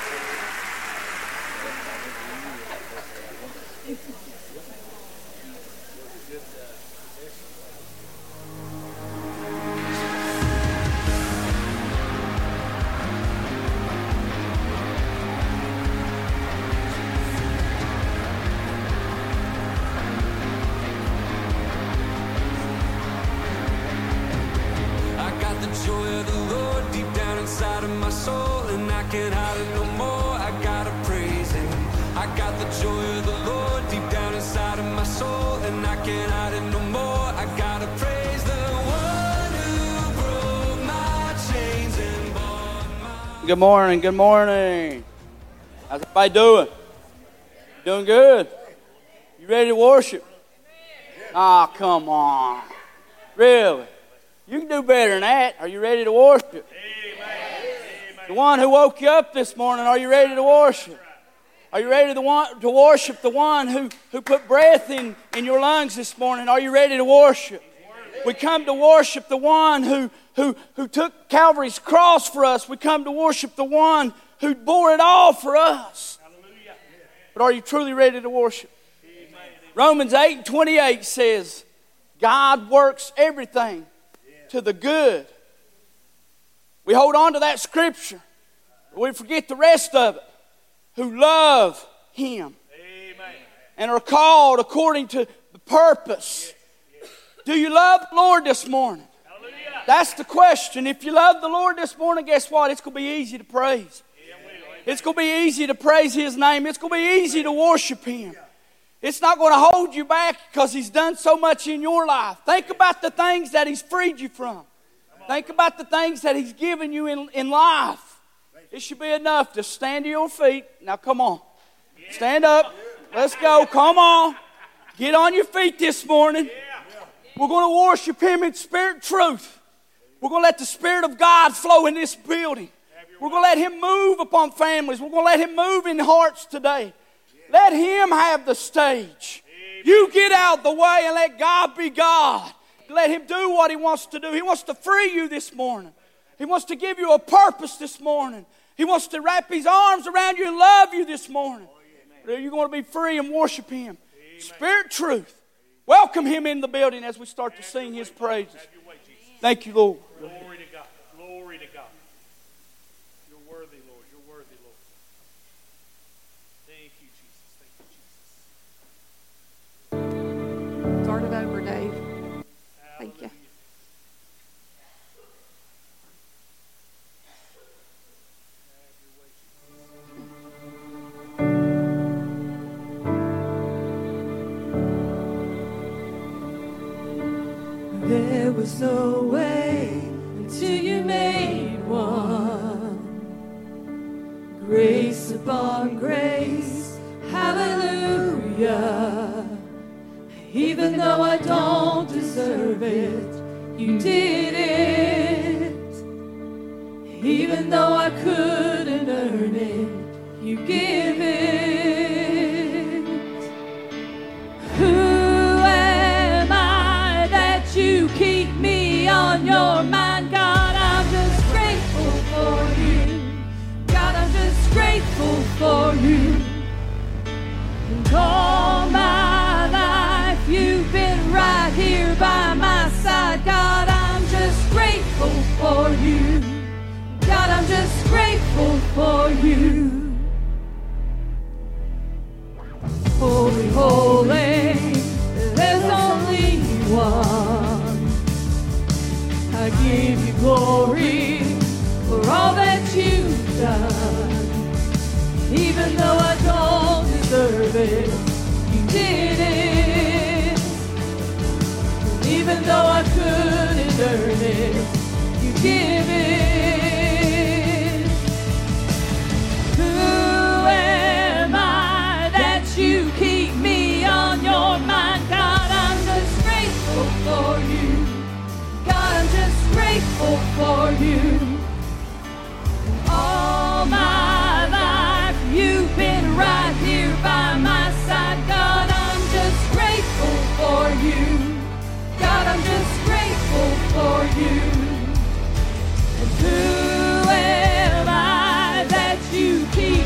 Good morning, good morning. How's everybody doing? Doing good? You ready to worship? Ah, oh, come on. Really? You can do better than that. Are you ready to worship? The one who woke you up this morning, are you ready to worship? Are you ready to worship the one who put breath in your lungs this morning? Are you ready to worship? We come to worship the one who took Calvary's cross for us. We come to worship the one who bore it all for us. But are you truly ready to worship? Romans 8:28 says, God works everything to the good. We hold on to that scripture. We forget the rest of it. Who love Him and are called according to the purpose. Do you love the Lord this morning? That's the question. If you love the Lord this morning, guess what? It's going to be easy to praise. It's going to be easy to praise His name. It's going to be easy to worship Him. It's not going to hold you back because He's done so much in your life. Think about the things that He's freed you from. Think about the things that He's given you in life. It should be enough to stand to your feet. Now come on. Stand up. Let's go. Come on. Get on your feet this morning. We're going to worship Him in spirit and truth. We're going to let the Spirit of God flow in this building. We're going to let Him move upon families. We're going to let Him move in hearts today. Let Him have the stage. You get out of the way and let God be God. Let Him do what He wants to do. He wants to free you this morning. He wants to give you a purpose this morning. He wants to wrap His arms around you and love you this morning. You're going to be free and worship Him. Spirit, truth. Welcome Him in the building as we start to sing His praises. Thank you, Lord. Glory to God. Glory to God. You're worthy, Lord. You're worthy, Lord. Thank you, Jesus. Thank you, Jesus. Start it over, Dave. Thank you. There was no way until you made one. Grace upon grace, hallelujah. Even though I don't deserve it, you did it. Even though I couldn't earn it, you give it. Who am I that you keep me on your mind? God, I'm just grateful for you. God, I'm just grateful for you. And all my life you've been right here by my side. God, I'm just grateful for you. God, I'm just grateful for you. Holy, holy, there's only one. I give you glory for all that you've done. Even though I don't deserve it, you did it. Even though I couldn't earn it, you give it. Who am I that you keep me on your mind? God, I'm just grateful for you. God, I'm just grateful for you. All my life you've been right here by my side. God, I'm just grateful for you. God, I'm just grateful for you. And who am I that you keep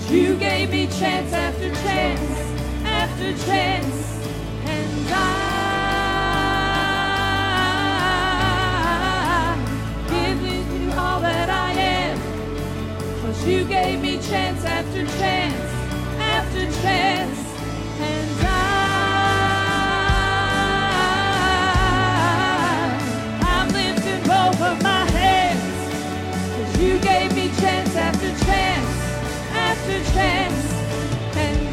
'Cause you gave me chance after chance after chance, and I'm giving you all that I am. 'Cause you gave me chance after chance after chance, and I'm lifting both of my hands. 'Cause you gave me chance after chance after chance, and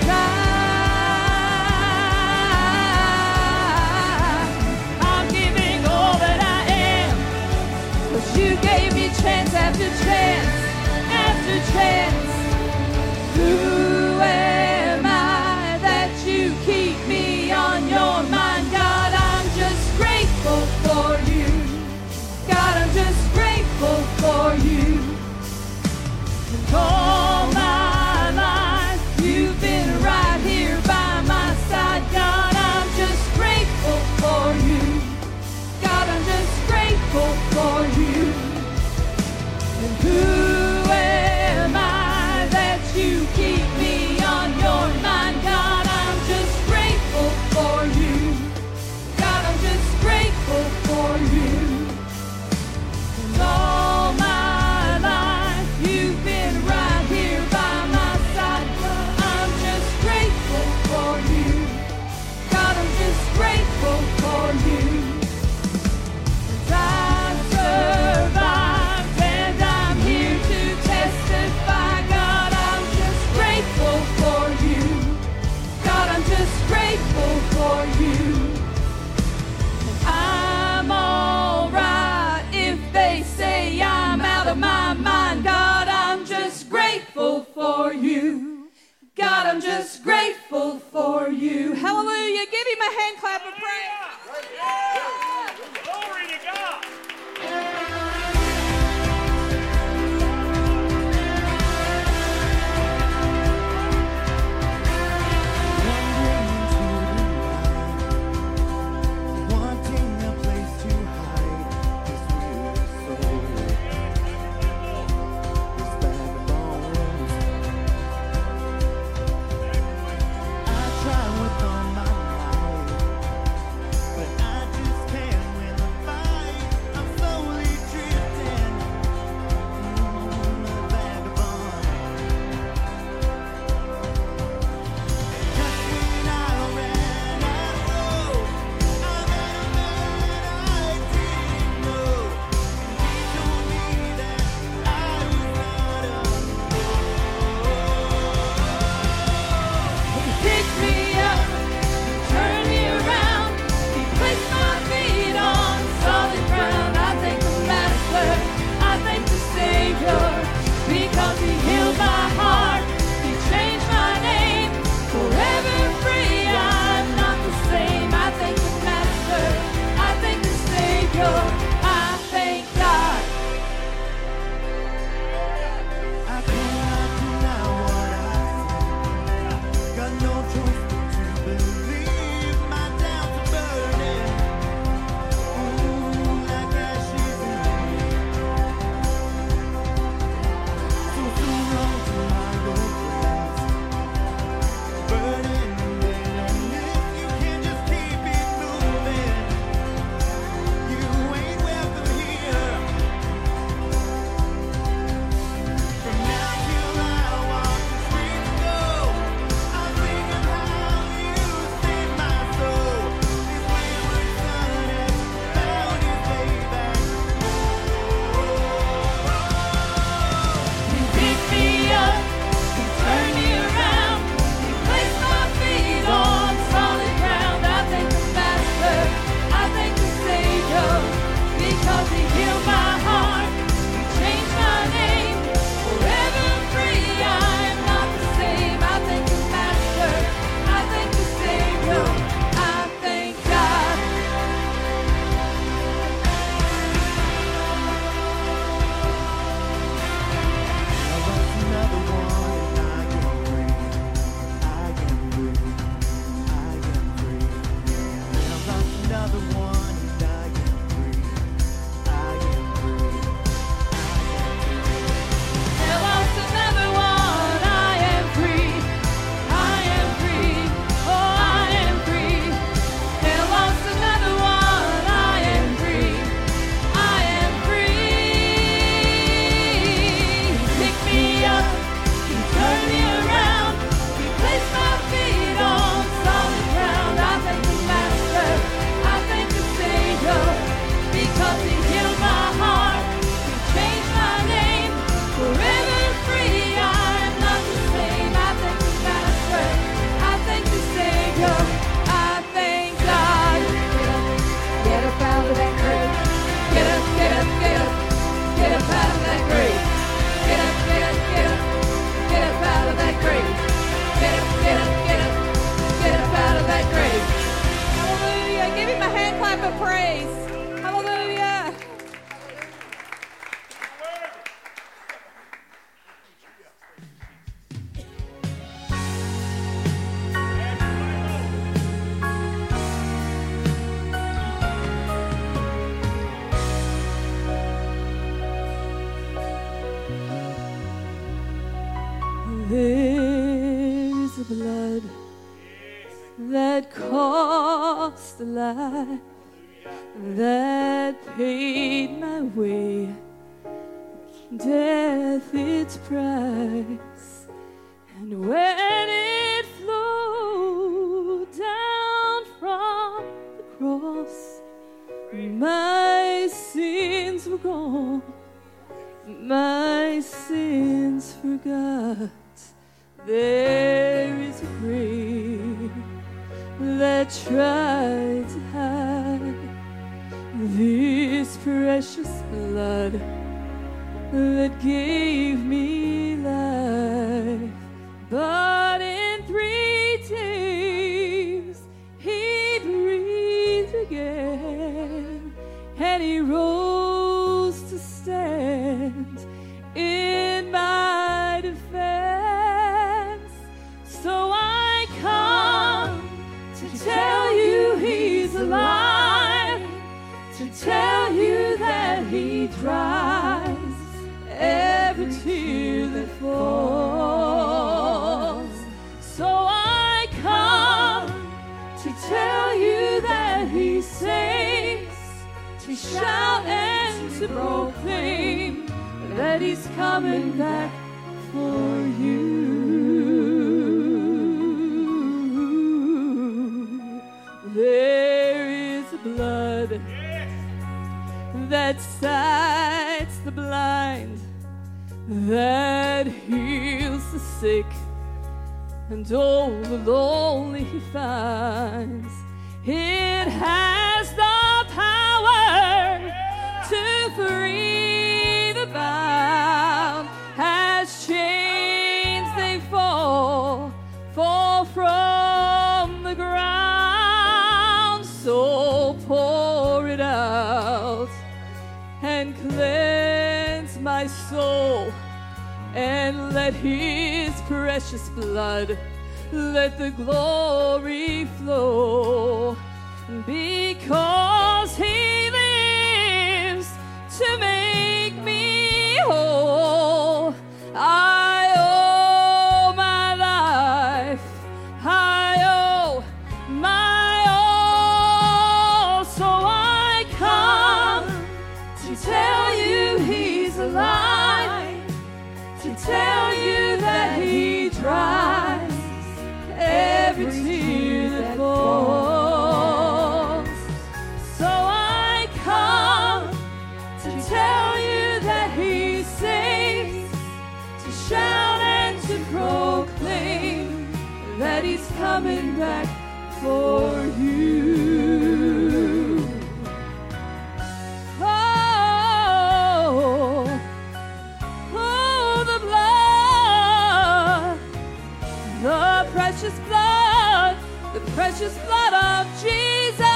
I'm giving all that I am. 'Cause you gave me chance after chance after chance. Who am I that you keep me on your mind? God, I'm just grateful for you. God, I'm just grateful for you. And all my life you've been right here by my side. God, I'm just grateful for you. God, I'm just grateful for you. And who am I that you keep me on your mind? God, I'm just grateful for you. God, I'm just grateful for you. And all my life you've been right here by my side. God, I'm just grateful for you. God, I'm just grateful for you. 'Cause I've survived and I'm here to testify. God, I'm just grateful for you. God, I'm just grateful for you. And I'm alright if they say I'm out of my mind. God, I'm just grateful for you. God, I'm just grateful for you. Hallelujah. Give him a hand clap of praise. Glory to God. Wanting a place to hide, 'cause we're so respect bones. blood that cost a life, that paid my way, death its price. And when it flowed down from the cross, my sins were gone, my sins forgot. There is a grave that tried to hide this precious blood that gave me life. But in 3 days he breathed again, and he rose to stand in my defense. So I come to tell you he's alive, to tell you that he dries every tear that falls. So I come to tell you that he saves, to shout and to proclaim that he's coming back for you. There is a blood that sights the blind, that heals the sick, and all the lonely he finds. It has the power to free the bound. As chains they fall from the ground. So pour it out and cleanse my soul, and let his precious blood, let the glory flow, because he lives to make me whole. I owe my life, I owe my all. So I come to tell you he's alive, to tell you that he dries every tear that falls. So I come to tell you that he saves, to shout and to proclaim that he's coming back for you. The precious blood, the precious blood of Jesus.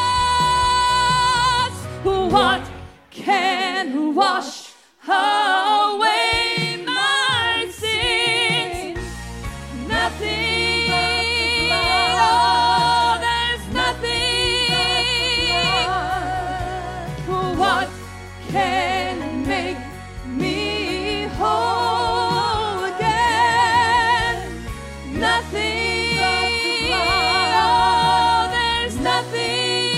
What can wash away my sins? Nothing. Oh, there's nothing. What can make me whole again? Nothing. Oh, there's nothing.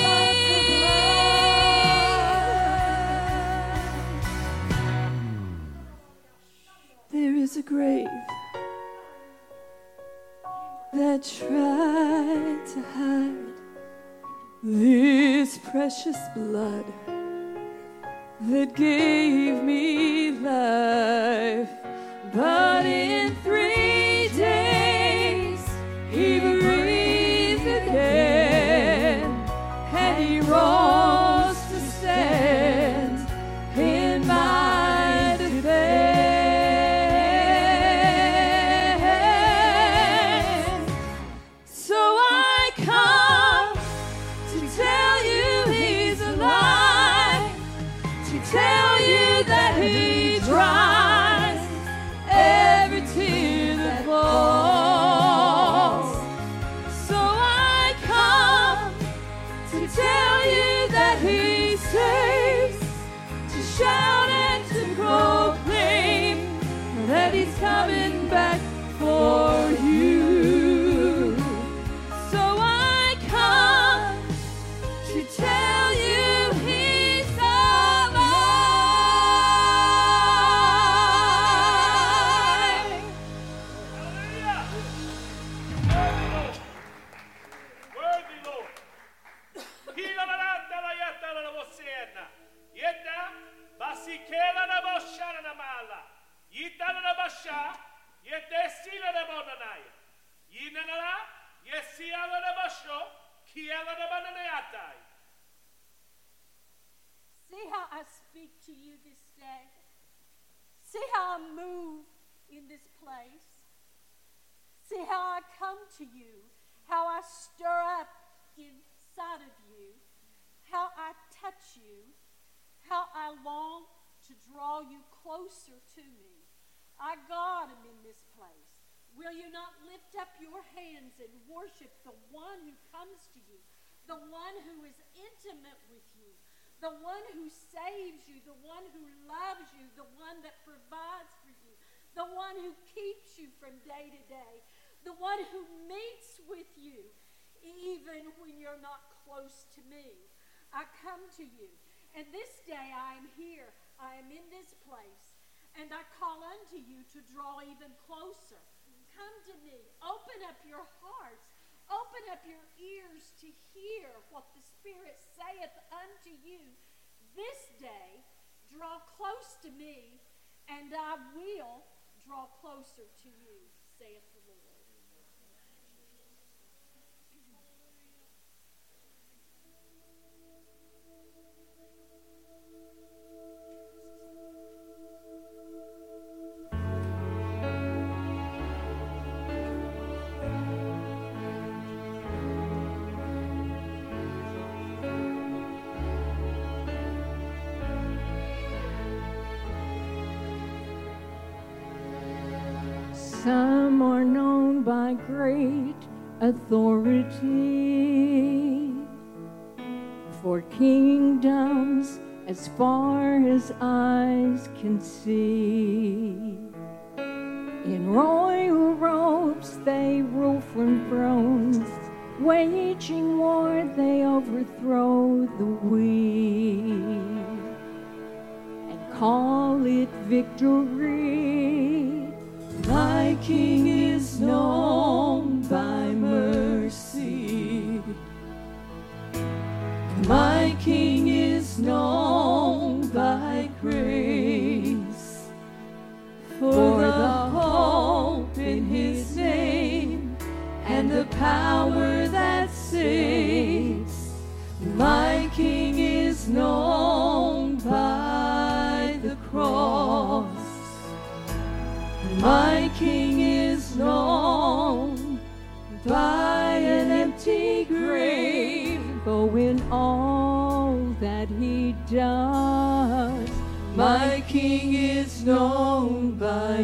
There is a grave that tried to hide this precious blood that gave me life. But in 3 days he breathed again, and he rose to stand in my defense. So I come to tell you he's alive, to tell you that he dries every tear See how I speak to you this day. See how I move in this place. See how I come to you, how I stir up inside of you, how I touch you, how I long to draw you closer to me. God am in this place. Will you not lift up your hands and worship the one who comes to you, the one who is intimate with you, the one who saves you, the one who loves you, the one that provides for you, the one who keeps you from day to day, the one who meets with you even when you're not close to me. I come to you, and this day I am here. I am in this place, and I call unto you to draw even closer. Come to me. Open up your hearts. Open up your ears to hear what the Spirit saith unto you. This day, draw close to me, and I will draw closer to you, saith the Lord. Some are known by great authority, for kingdoms as far as eyes can see. In royal robes they rule from thrones, waging war they overthrow the weak, and call it victory. My King is known by mercy. My King is known by grace. For the hope in his name and the power that saves. My King is known by the cross. My King is known by an empty grave. Oh, in all that he does, my King is known by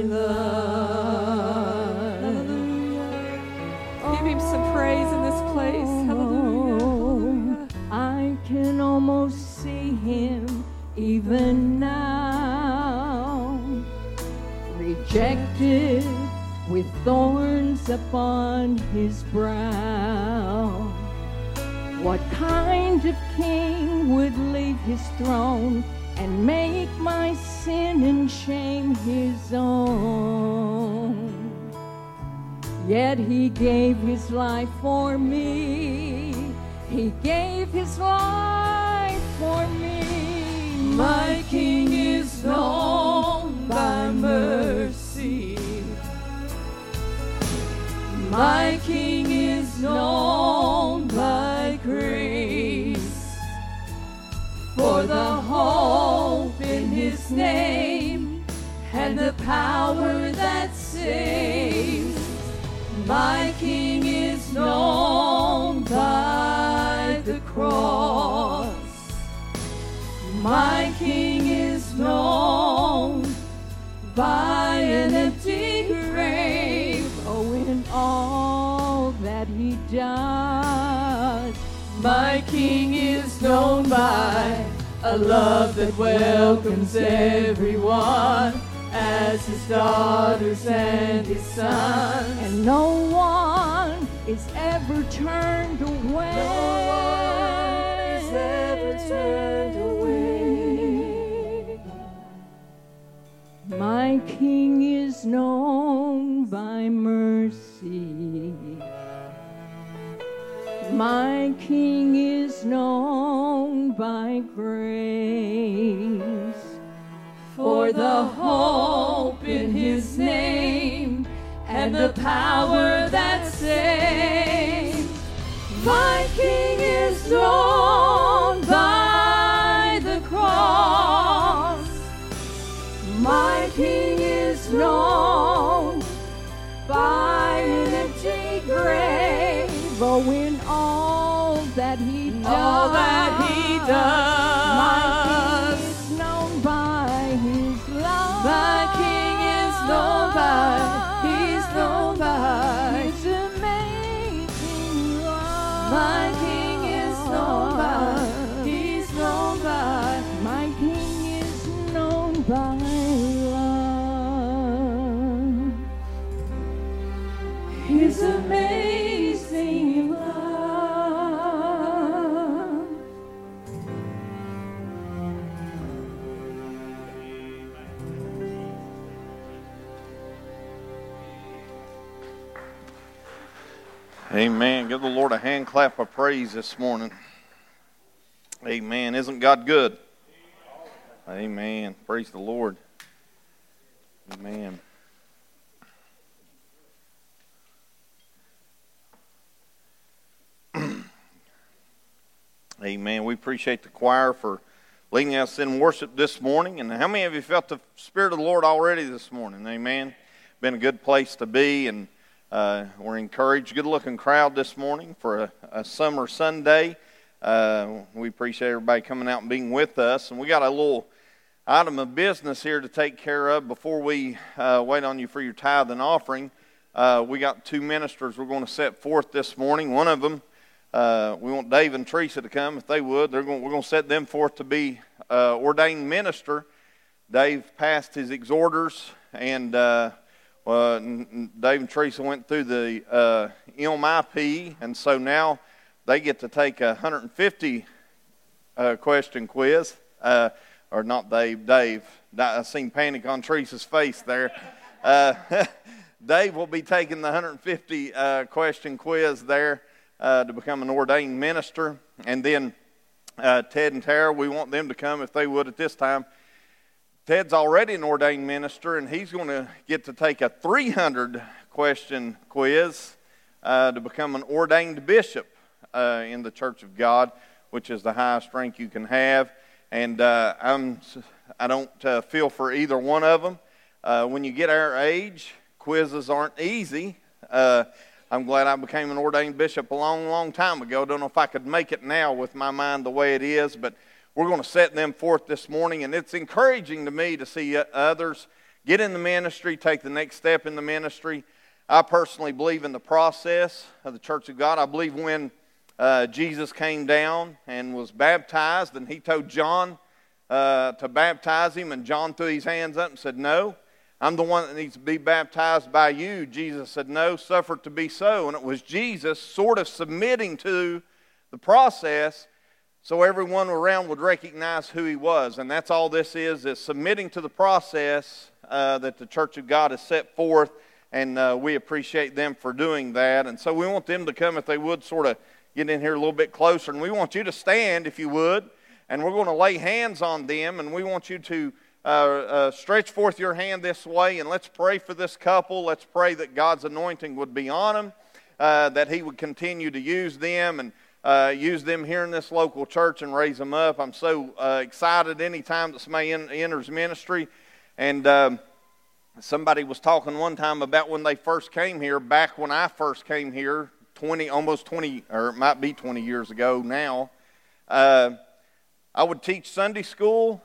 love. Hallelujah. Give him some praise in this place. Hallelujah. I can almost see him even now, rejected with thorns upon his brow. What kind of king would leave his throne and make my sin and shame his own? Yet he gave his life for me. He gave his life for me. My King is known by mercy. My King is known by grace. For the hope in his name and the power that saves. My King is known by the cross. My King is known by an empty grave. Oh, in all that he does, my King is known by a love that welcomes everyone as his daughters and his sons. And no one is ever turned away. No one is ever turned away. My King is known by mercy. My King is known by grace. For the hope in his name and the power that saves. in all that he does. All that he My does. King is known by his love. My King is known by, he's known by. His amazing love. My King is known by, he's known by. My King is known by love. His amazing love. Amen. Give the Lord a hand clap of praise this morning. Amen. Isn't God good? Amen. Praise the Lord. Amen. Amen. We appreciate the choir for leading us in worship this morning. And how many of you felt the Spirit of the Lord already this morning? Amen. Been a good place to be, and we're encouraged. Good-looking crowd this morning for a summer Sunday. We appreciate everybody coming out and being with us. And we got a little item of business here to take care of before we wait on you for your tithe and offering. We got two ministers we're going to set forth this morning. One of them, we want Dave and Teresa to come, if they would. We're going to set them forth to be ordained minister. Dave passed his exhorters, and Dave and Teresa went through the MIP, and so now they get to take a 150 question quiz. Or not Dave. I seen panic on Teresa's face there. Dave will be taking the 150 question quiz there to become an ordained minister. And then Ted and Tara, we want them to come if they would at this time. Ted's already an ordained minister, and he's going to get to take a 300 question quiz to become an ordained bishop in the Church of God, which is the highest rank you can have. And I don't feel for either one of them. When you get our age, quizzes aren't easy. I'm glad I became an ordained bishop a long, long time ago. Don't know if I could make it now with my mind the way it is, but we're going to set them forth this morning. And it's encouraging to me to see others get in the ministry, take the next step in the ministry. I personally believe in the process of the Church of God. I believe when Jesus came down and was baptized, and he told John to baptize him, and John threw his hands up and said, "No, I'm the one that needs to be baptized by you." Jesus said, "No, suffer it to be so." And it was Jesus sort of submitting to the process so everyone around would recognize who he was. And that's all this is submitting to the process that the Church of God has set forth, and we appreciate them for doing that. And so we want them to come, if they would, sort of get in here a little bit closer, and we want you to stand, if you would, and we're going to lay hands on them, and we want you to stretch forth your hand this way, and let's pray for this couple. Let's pray that God's anointing would be on them, that he would continue to use them, and use them here in this local church and raise them up. I'm so excited anytime that somebody enters ministry, and somebody was talking one time about when they first came here, back when I first came here, almost 20, or it might be 20 years ago now. I would teach Sunday school,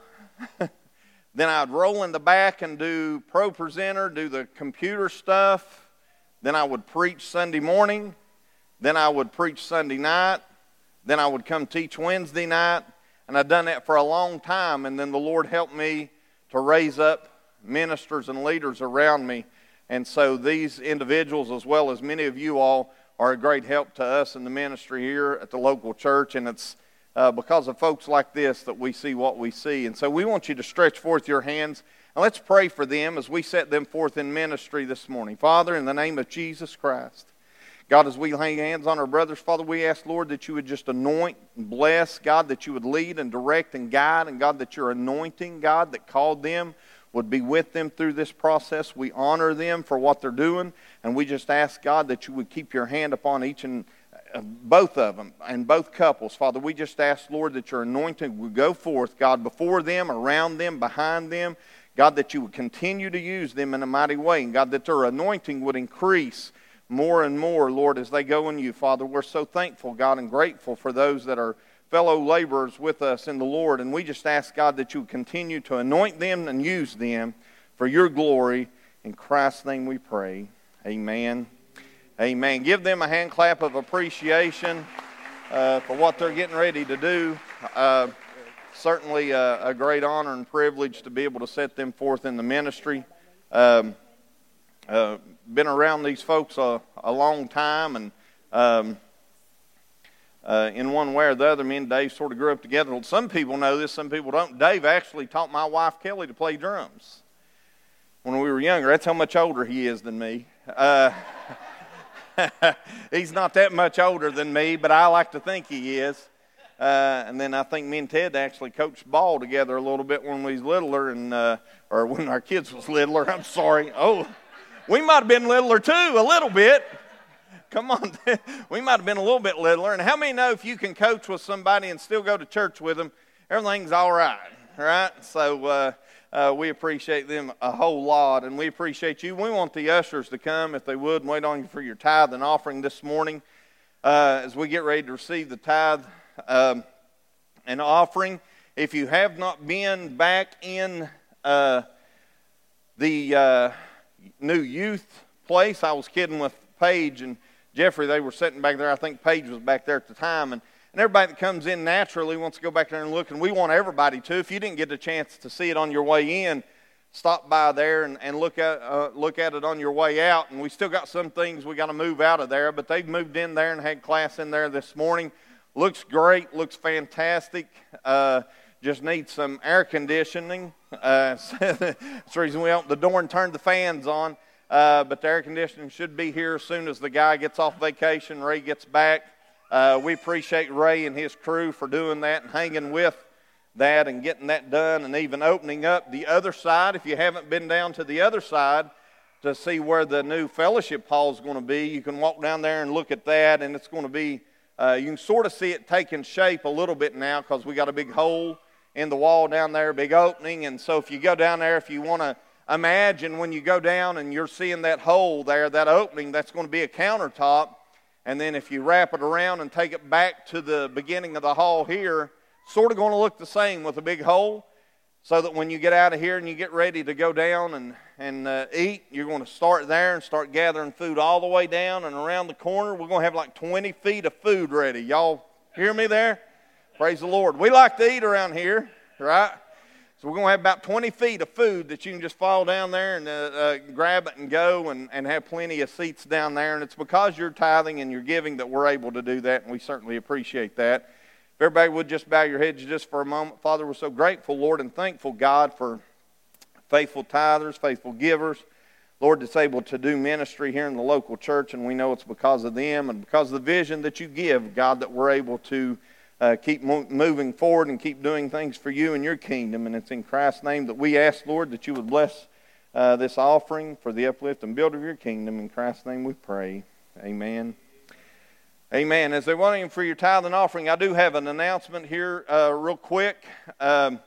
then I'd roll in the back and do pro presenter, do the computer stuff, then I would preach Sunday morning, then I would preach Sunday night, then I would come teach Wednesday night, and I'd done that for a long time, and then the Lord helped me to raise up ministers and leaders around me, and so these individuals, as well as many of you all, are a great help to us in the ministry here at the local church, and it's because of folks like this that we see what we see. And so we want you to stretch forth your hands, and let's pray for them as we set them forth in ministry this morning. Father, in the name of Jesus Christ, God, as we lay hands on our brothers, Father, we ask, Lord, that you would just anoint and bless, God, that you would lead and direct and guide, and God, that your anointing, God, that called them would be with them through this process. We honor them for what they're doing, and we just ask, God, that you would keep your hand upon each and both of them and both couples. Father, we just ask, Lord, that your anointing would go forth, God, before them, around them, behind them. God, that you would continue to use them in a mighty way, and God, that their anointing would increase more and more, Lord, as they go in you, Father. We're so thankful, God, and grateful for those that are fellow laborers with us in the Lord. And we just ask, God, that you would continue to anoint them and use them for your glory. In Christ's name we pray. Amen. Amen. Give them a hand clap of appreciation for what they're getting ready to do. Certainly a great honor and privilege to be able to set them forth in the ministry. Been around these folks a long time, and in one way or the other, me and Dave sort of grew up together. Some people know this, some people don't. Dave actually taught my wife, Kelly, to play drums when we were younger. That's how much older he is than me. He's not that much older than me, but I like to think he is. And then I think me and Ted actually coached ball together a little bit when we was littler, and or when our kids was littler. I'm sorry. Oh, we might have been littler too, a little bit. Come on, we might have been a little bit littler. And how many know if you can coach with somebody and still go to church with them, everything's all right, right? So we appreciate them a whole lot, and we appreciate you. We want the ushers to come, if they would, and wait on you for your tithe and offering this morning as we get ready to receive the tithe and offering. If you have not been back in the new youth place, I was kidding with Paige and Jeffrey. They were sitting back there. I think Paige was back there at the time, and everybody that comes in naturally wants to go back there and look, and we want everybody to. If you didn't get a chance to see it on your way in, stop by there and look at it on your way out. And we still got some things we got to move out of there, but they've moved in there and had class in there this morning. Looks great, looks fantastic. Just needs some air conditioning. That's the reason we opened the door and turned the fans on. But the air conditioning should be here as soon as the guy gets off vacation, Ray gets back. We appreciate Ray and his crew for doing that and hanging with that and getting that done, and even opening up the other side. If you haven't been down to the other side to see where the new fellowship hall is going to be, you can walk down there and look at that, and it's going to be, you can sort of see it taking shape a little bit now because we got a big hole in the wall down there, a big opening. And so if you go down there, if you want to imagine when you go down and you're seeing that hole there, that opening, that's going to be a countertop. And then if you wrap it around and take it back to the beginning of the hall here, sort of going to look the same with a big hole, so that when you get out of here and you get ready to go down and eat, you're going to start there and start gathering food all the way down and around the corner. We're going to have like 20 feet of food ready. Y'all hear me there? Praise the Lord. We like to eat around here, right? So we're going to have about 20 feet of food that you can just fall down there and grab it and go and have plenty of seats down there. And it's because you're tithing and you're giving that we're able to do that, and we certainly appreciate that. If everybody would just bow your heads just for a moment. Father, we're so grateful, Lord, and thankful, God, for faithful tithers, faithful givers, Lord, that's able to do ministry here in the local church, and we know it's because of them and because of the vision that you give, God, that we're able to keep moving forward and keep doing things for you and your kingdom. And it's in Christ's name that we ask, Lord, that you would bless this offering for the uplift and build of your kingdom. In Christ's name we pray. Amen. Amen. As they're waiting for your tithe and offering, I do have an announcement here real quick, one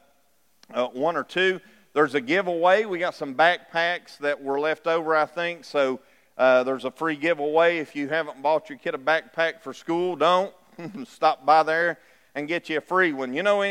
or two. There's a giveaway. We got some backpacks that were left over, I think, so there's a free giveaway. If you haven't bought your kid a backpack for school, don't. Stop by there and get you a free one. You know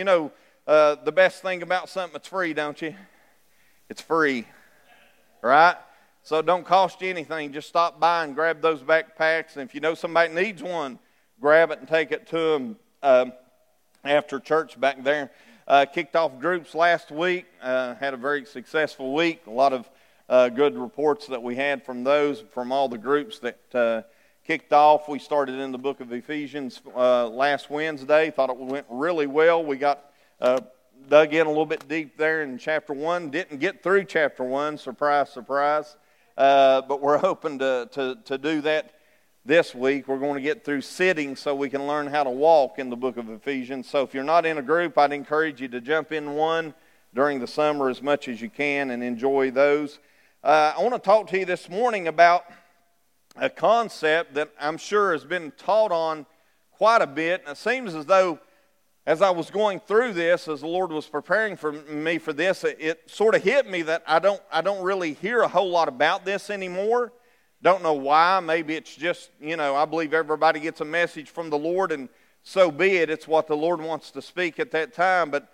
the best thing about something that's free, don't you? It's free, right? So it don't cost you anything. Just stop by and grab those backpacks. And if you know somebody needs one, grab it and take it to them after church back there. Kicked off groups last week. Had a very successful week. A lot of good reports that we had from those, from all the groups that kicked off. We started in the book of Ephesians last Wednesday. Thought it went really well. We got dug in a little bit deep there in chapter 1. Didn't get through chapter 1. Surprise, surprise. But we're hoping to do that this week. We're going to get through sitting so we can learn how to walk in the book of Ephesians. So if you're not in a group, I'd encourage you to jump in one during the summer as much as you can and enjoy those. I want to talk to you this morning about a concept that I'm sure has been taught on quite a bit. And it seems as though as I was going through this, as the Lord was preparing for me for this, it sort of hit me that I don't really hear a whole lot about this anymore. Don't know why. Maybe it's just, I believe everybody gets a message from the Lord, and so be it. It's what the Lord wants to speak at that time. But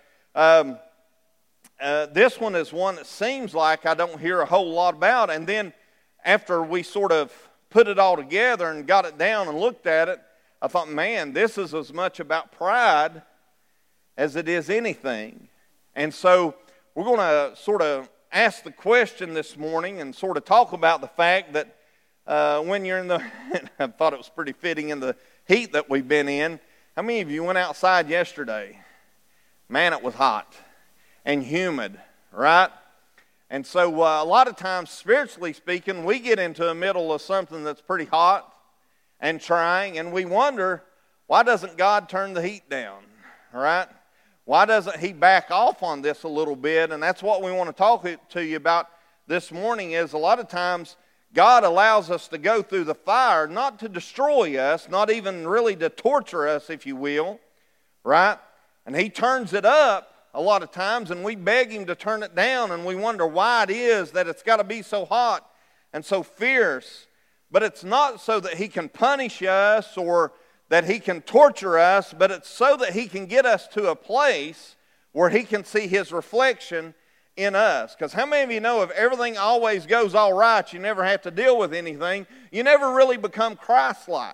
this one is one that seems like I don't hear a whole lot about. And then after we sort of put it all together and got it down and looked at it, I thought, man, this is as much about pride as it is anything. And so we're going to sort of ask the question this morning and sort of talk about the fact that when you're in the, I thought it was pretty fitting in the heat that we've been in. How many of you went outside yesterday? Man, it was hot and humid, right? And so a lot of times, spiritually speaking, we get into the middle of something that's pretty hot and trying, and we wonder, why doesn't God turn the heat down, right? Why doesn't He back off on this a little bit? And that's what we want to talk to you about this morning, is a lot of times God allows us to go through the fire, not to destroy us, not even really to torture us, if you will, right? And He turns it up a lot of times, and we beg Him to turn it down, and we wonder why it is that it's got to be so hot and so fierce. But it's not so that He can punish us or that He can torture us, but it's so that He can get us to a place where He can see His reflection in us. Because how many of you know if everything always goes all right, you never have to deal with anything, you never really become Christ-like.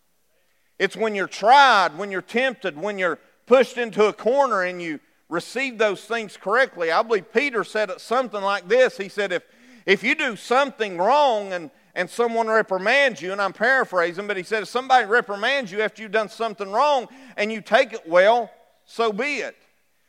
It's when you're tried, when you're tempted, when you're pushed into a corner and you receive those things correctly. I believe Peter said it something like this. He said, if you do something wrong and someone reprimands you, and I'm paraphrasing, but he said, if somebody reprimands you after you've done something wrong and you take it well, so be it.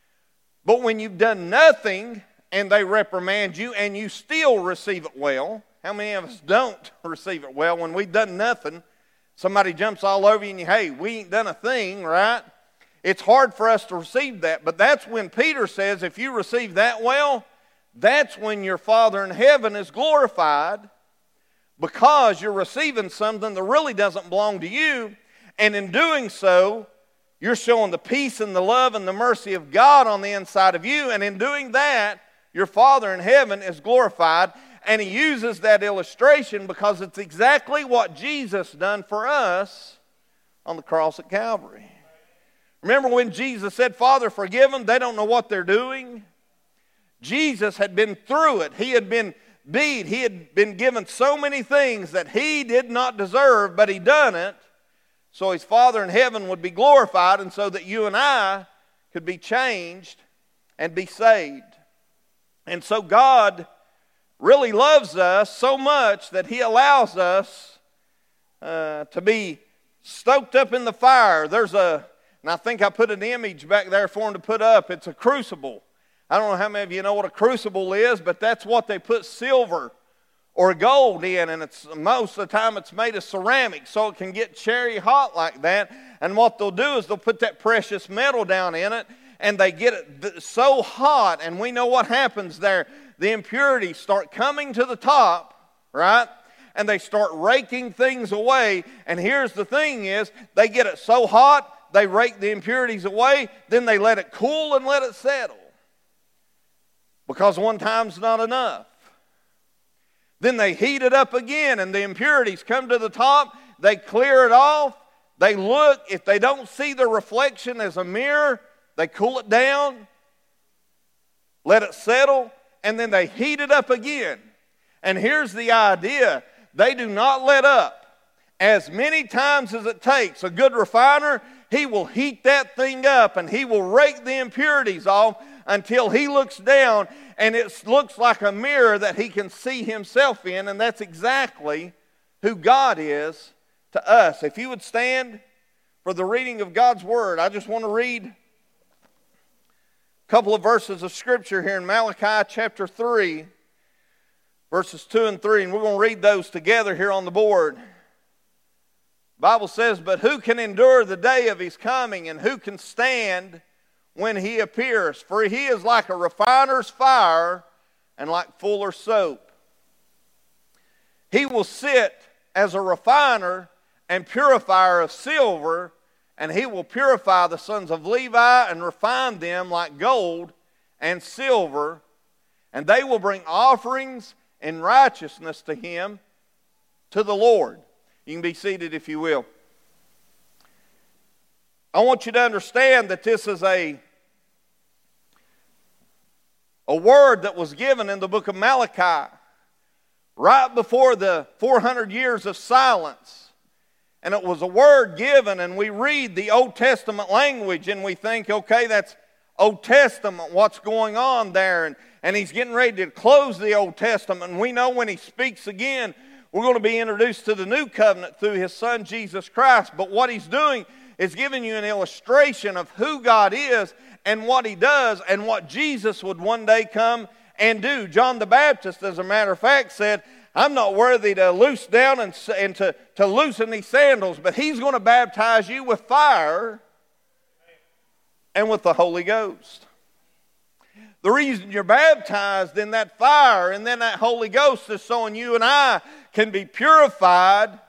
But when you've done nothing and they reprimand you and you still receive it well, how many of us don't receive it well? When we've done nothing, somebody jumps all over you and hey, we ain't done a thing, right? It's hard for us to receive that. But that's when Peter says, if you receive that well, that's when your Father in heaven is glorified, because you're receiving something that really doesn't belong to you. And in doing so, you're showing the peace and the love and the mercy of God on the inside of you. And in doing that, your Father in heaven is glorified. And He uses that illustration because it's exactly what Jesus done for us on the cross at Calvary. Remember when Jesus said, Father, forgive them, they don't know what they're doing? Jesus had been through it. He had been beat. He had been given so many things that He did not deserve, but He done it so His Father in heaven would be glorified, and so that you and I could be changed and be saved. And so God really loves us so much that He allows us to be stoked up in the fire. And I think I put an image back there for them to put up. It's a crucible. I don't know how many of you know what a crucible is, but that's what they put silver or gold in, and it's most of the time it's made of ceramic, so it can get cherry hot like that. And what they'll do is they'll put that precious metal down in it, and they get it so hot, and we know what happens there. The impurities start coming to the top, right? And they start raking things away. And here's the thing is, they get it so hot, they rake the impurities away, then they let it cool and let it settle. Because one time's not enough. Then they heat it up again and the impurities come to the top. They clear it off. They look. If they don't see the reflection as a mirror, they cool it down, let it settle, and then they heat it up again. And here's the idea. They do not let up. As many times as it takes, a good refiner, he will heat that thing up and he will rake the impurities off until he looks down and it looks like a mirror that he can see himself in. And that's exactly who God is to us. If you would stand for the reading of God's Word, I just want to read a couple of verses of Scripture here in Malachi chapter 3, verses 2 and 3. And we're going to read those together here on the board. The Bible says, but who can endure the day of His coming, and who can stand when He appears? For He is like a refiner's fire and like fuller's soap. He will sit as a refiner and purifier of silver, and He will purify the sons of Levi and refine them like gold and silver, and they will bring offerings in righteousness to Him. to the Lord. You can be seated if you will. I want you to understand that this is a word that was given in the book of Malachi right before the 400 years of silence. And it was a word given, and we read the Old Testament language and we think, okay, that's Old Testament, what's going on there? And he's getting ready to close the Old Testament. And we know when he speaks again, we're going to be introduced to the new covenant through his son Jesus Christ. But what he's doing is giving you an illustration of who God is and what he does and what Jesus would one day come and do. John the Baptist, as a matter of fact, said, I'm not worthy to loose down and to loosen these sandals, but he's going to baptize you with fire and with the Holy Ghost. The reason you're baptized in that fire and then that Holy Ghost is so you and I can be purified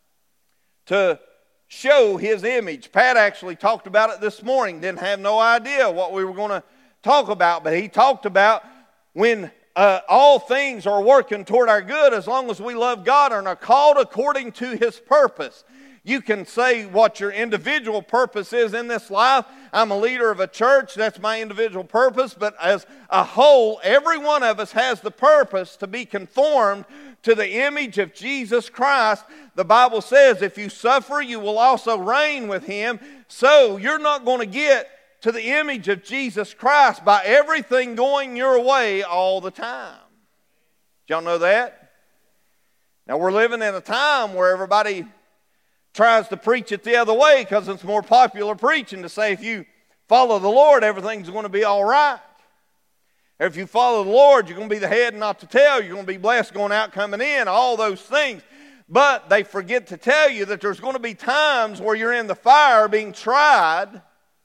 to show his image. Pat actually talked about it this morning. Didn't have no idea what we were going to talk about, but he talked about when all things are working toward our good as long as we love God and are called according to his purpose. You can say what your individual purpose is in this life. I'm a leader of a church. That's my individual purpose. But as a whole, every one of us has the purpose to be conformed to the image of Jesus Christ. The Bible says if you suffer, you will also reign with him. So you're not going to get to the image of Jesus Christ by everything going your way all the time. Did y'all know that? Now we're living in a time where everybody tries to preach it the other way because it's more popular preaching to say if you follow the Lord, everything's going to be all right. Or if you follow the Lord, you're going to be the head and not the tail. You're going to be blessed going out, coming in, all those things. But they forget to tell you that there's going to be times where you're in the fire being tried.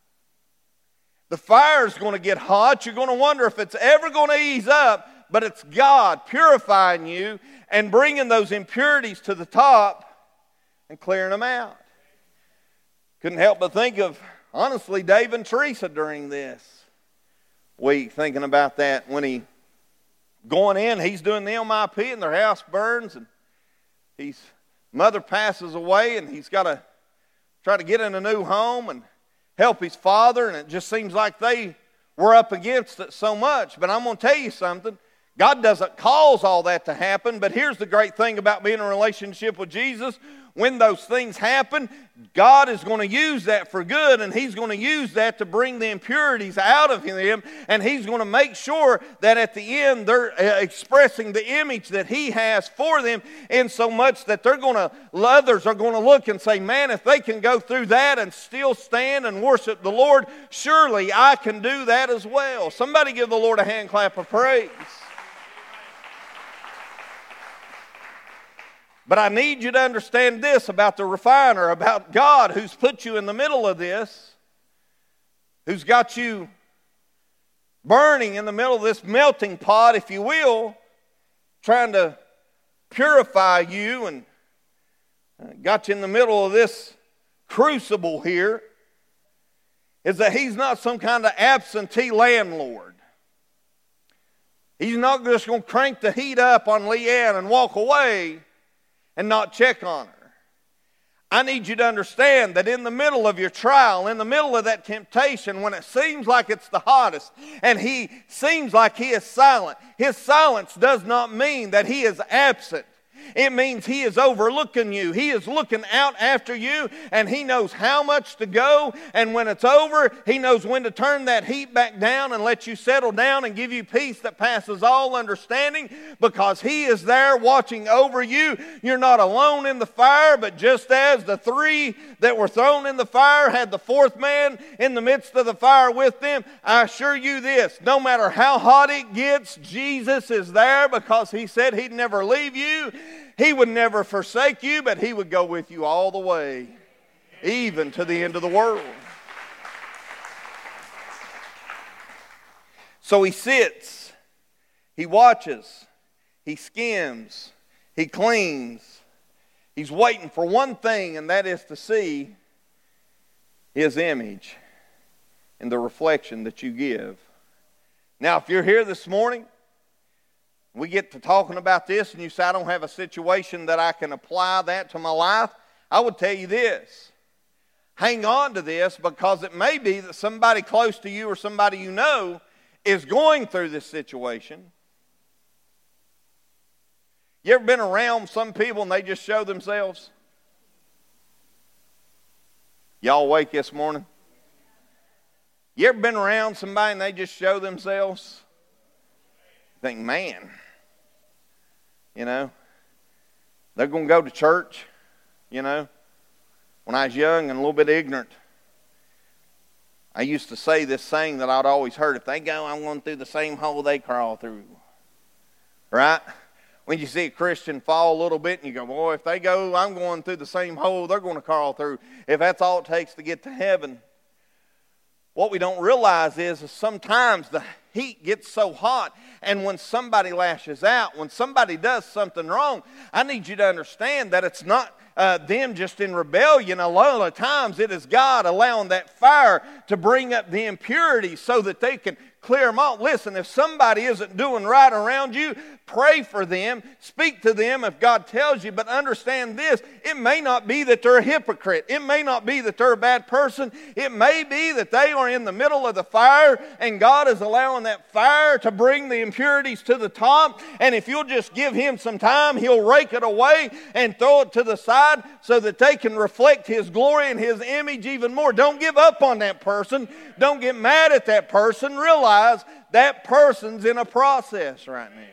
The fire is going to get hot. You're going to wonder if it's ever going to ease up. But it's God purifying you and bringing those impurities to the top and clearing them out. Couldn't help but think of, honestly, Dave and Teresa during this week, thinking about that. When he going in, he's doing the MIP and their house burns and his mother passes away and he's got to try to get in a new home and help his father, and it just seems like they were up against it so much. But I'm going to tell you something. God doesn't cause all that to happen, but here's the great thing about being in a relationship with Jesus. When those things happen, God is going to use that for good, and he's going to use that to bring the impurities out of them, and he's going to make sure that at the end they're expressing the image that he has for them, in so much that others are going to look and say, man, if they can go through that and still stand and worship the Lord, surely I can do that as well. Somebody give the Lord a hand clap of praise. But I need you to understand this about the refiner, about God who's put you in the middle of this, who's got you burning in the middle of this melting pot, if you will, trying to purify you and got you in the middle of this crucible here, is that he's not some kind of absentee landlord. He's not just going to crank the heat up on Leanne and walk away and not check on her. I need you to understand that in the middle of your trial, in the middle of that temptation, when it seems like it's the hottest, and he seems like he is silent, his silence does not mean that he is absent. It means he is overlooking you. He is looking out after you, and he knows how much to go. And when it's over, he knows when to turn that heat back down and let you settle down and give you peace that passes all understanding, because he is there watching over you. You're not alone in the fire, but just as the three that were thrown in the fire had the fourth man in the midst of the fire with them, I assure you this, no matter how hot it gets, Jesus is there, because he said he'd never leave you. He would never forsake you, but he would go with you all the way, even to the end of the world. So he sits, he watches, he skims, he cleans. He's waiting for one thing, and that is to see his image in the reflection that you give. Now, if you're here this morning, we get to talking about this and you say, I don't have a situation that I can apply that to my life, I would tell you this. Hang on to this, because it may be that somebody close to you or somebody you know is going through this situation. You ever been around some people and they just show themselves? Y'all awake this morning? You ever been around somebody and they just show themselves? You think, man, they're going to go to church, When I was young and a little bit ignorant, I used to say this saying that I'd always heard, if they go, I'm going through the same hole they crawl through. Right? When you see a Christian fall a little bit and you go, boy, if they go, I'm going through the same hole they're going to crawl through. If that's all it takes to get to heaven. What we don't realize is sometimes the heat gets so hot, and when somebody lashes out, when somebody does something wrong, I need you to understand that it's not them just in rebellion. A lot of times it is God allowing that fire to bring up the impurities so that they can clear them out. Listen, if somebody isn't doing right around you, pray for them, speak to them if God tells you, but understand this, it may not be that they're a hypocrite. It may not be that they're a bad person. It may be that they are in the middle of the fire and God is allowing that fire to bring the impurities to the top, and if you'll just give Him some time, He'll rake it away and throw it to the side so that they can reflect His glory and His image even more. Don't give up on that person. Don't get mad at that person. Realize that person's in a process right now.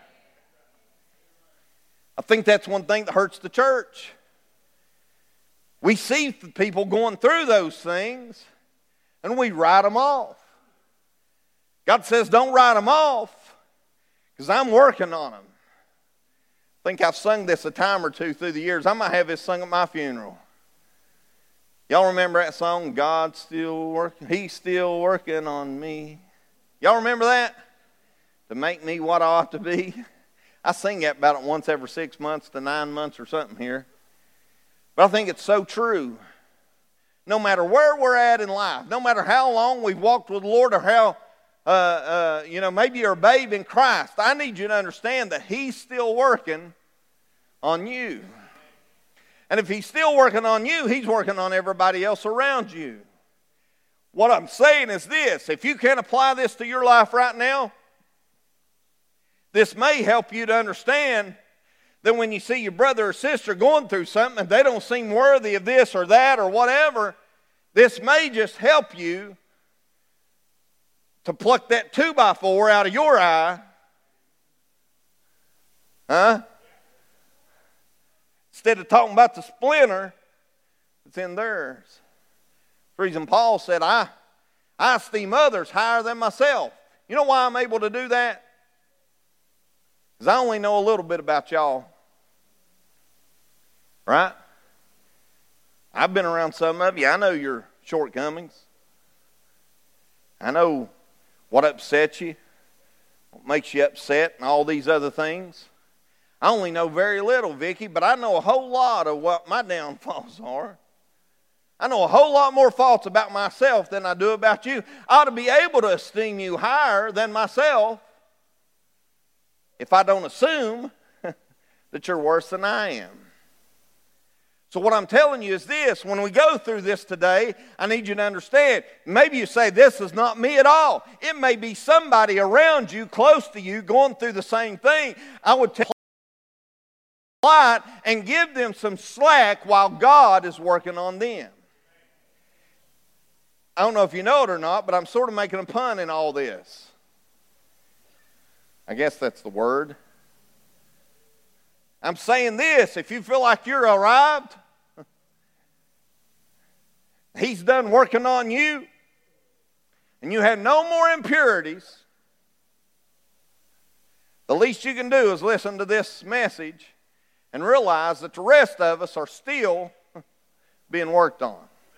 I think that's one thing that hurts the church. We see people going through those things and we write them off. God says, don't write them off, because I'm working on them. I think I've sung this a time or two through the years. I might have this sung at my funeral. Y'all remember that song, God's still working, He's still working on me. Y'all remember that? To make me what I ought to be. I sing that about it once every 6 months to 9 months or something here. But I think it's so true. No matter where we're at in life, no matter how long we've walked with the Lord or how, maybe you're a babe in Christ, I need you to understand that He's still working on you. And if He's still working on you, He's working on everybody else around you. What I'm saying is this: if you can't apply this to your life right now, this may help you to understand that when you see your brother or sister going through something and they don't seem worthy of this or that or whatever, this may just help you to pluck that 2x4 out of your eye. Instead of talking about the splinter that's in theirs. The reason Paul said, I esteem others higher than myself. You know why I'm able to do that? Because I only know a little bit about y'all. Right? I've been around some of you. I know your shortcomings. I know what upsets you, what makes you upset, and all these other things. I only know very little, Vicki, but I know a whole lot of what my downfalls are. I know a whole lot more faults about myself than I do about you. I ought to be able to esteem you higher than myself if I don't assume that you're worse than I am. So what I'm telling you is this: when we go through this today, I need you to understand. Maybe you say, this is not me at all. It may be somebody around you, close to you, going through the same thing. I would tell light and give them some slack while God is working on them. I don't know if you know it or not, but I'm sort of making a pun in all this. I guess that's the word. I'm saying this: if you feel like you're arrived, He's done working on you, and you have no more impurities, the least you can do is listen to this message and realize that the rest of us are still being worked on.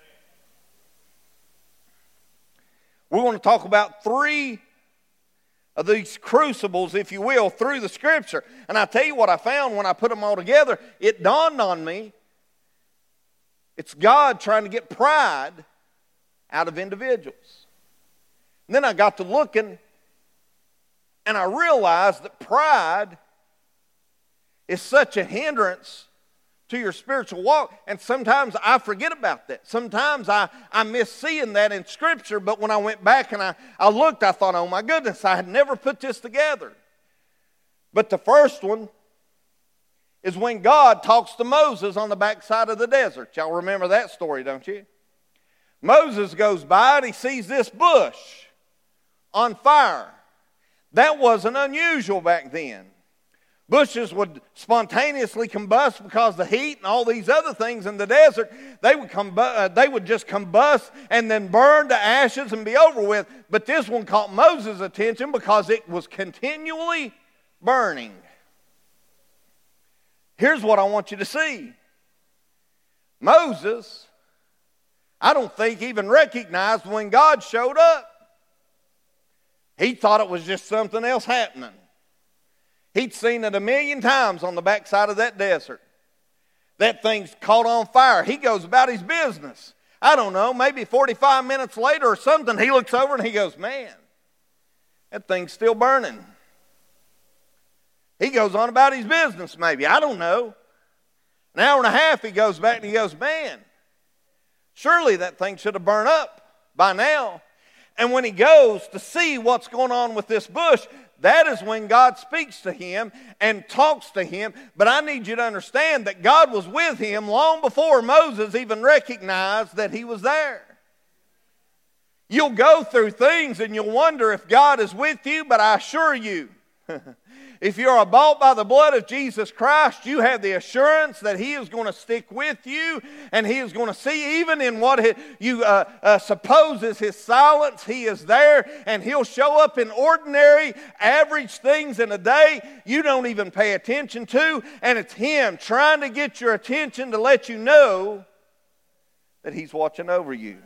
We're going to talk about 3 of these crucibles, if you will, through the Scripture. And I tell you what I found when I put them all together, it dawned on me, it's God trying to get pride out of individuals. And then I got to looking And I realized that pride is such a hindrance to your spiritual walk. And sometimes I forget about that. Sometimes I miss seeing that in Scripture. But when I went back and I looked, I thought, oh my goodness, I had never put this together. But the first one is when God talks to Moses on the backside of the desert. Y'all remember that story, don't you? Moses goes by and he sees this bush on fire. That wasn't unusual back then. Bushes would spontaneously combust because of the heat and all these other things in the desert. They would just combust and then burn to ashes and be over with. But this one caught Moses' attention because it was continually burning. Here's what I want you to see. Moses, I don't think, even recognized when God showed up. He thought it was just something else happening. He'd seen it 1,000,000 times on the backside of that desert. That thing's caught on fire. He goes about his business. I don't know, maybe 45 minutes later or something, he looks over and he goes, man, that thing's still burning. He goes on about his business maybe. I don't know. An hour and a half he goes back and he goes, man, surely that thing should have burned up by now. And when he goes to see what's going on with this bush, that is when God speaks to him and talks to him. But I need you to understand that God was with him long before Moses even recognized that he was there. You'll go through things and you'll wonder if God is with you, but I assure you, if you are bought by the blood of Jesus Christ, you have the assurance that He is going to stick with you, and He is going to see even in what you suppose is His silence, He is there, and He'll show up in ordinary, average things in a day you don't even pay attention to, and it's Him trying to get your attention to let you know that He's watching over you.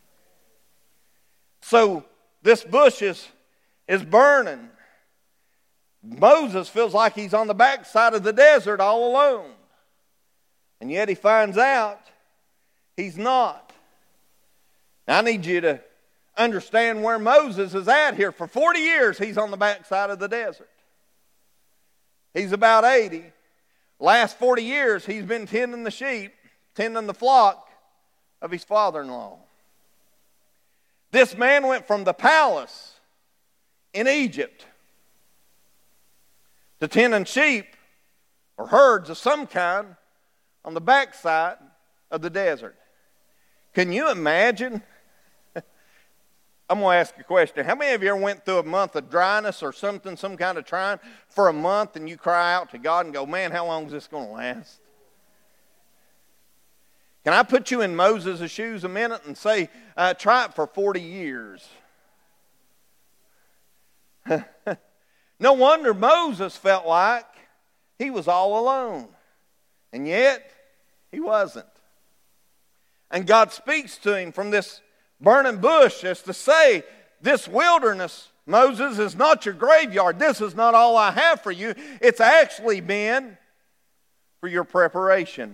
So this bush is burning. Moses feels like he's on the backside of the desert all alone. And yet he finds out he's not. Now, I need you to understand where Moses is at here. For 40 years he's on the backside of the desert. He's about 80. Last 40 years he's been tending the sheep, tending the flock of his father-in-law. This man went from the palace in Egypt to tending sheep or herds of some kind on the backside of the desert. Can you imagine? I'm going to ask you a question. How many of you ever went through a month of dryness or something, some kind of trying for a month, and you cry out to God and go, man, how long is this going to last? Can I put you in Moses' shoes a minute and say, try it for 40 years? No wonder Moses felt like he was all alone. And yet, he wasn't. And God speaks to him from this burning bush as to say, this wilderness, Moses, is not your graveyard. This is not all I have for you. It's actually been for your preparation.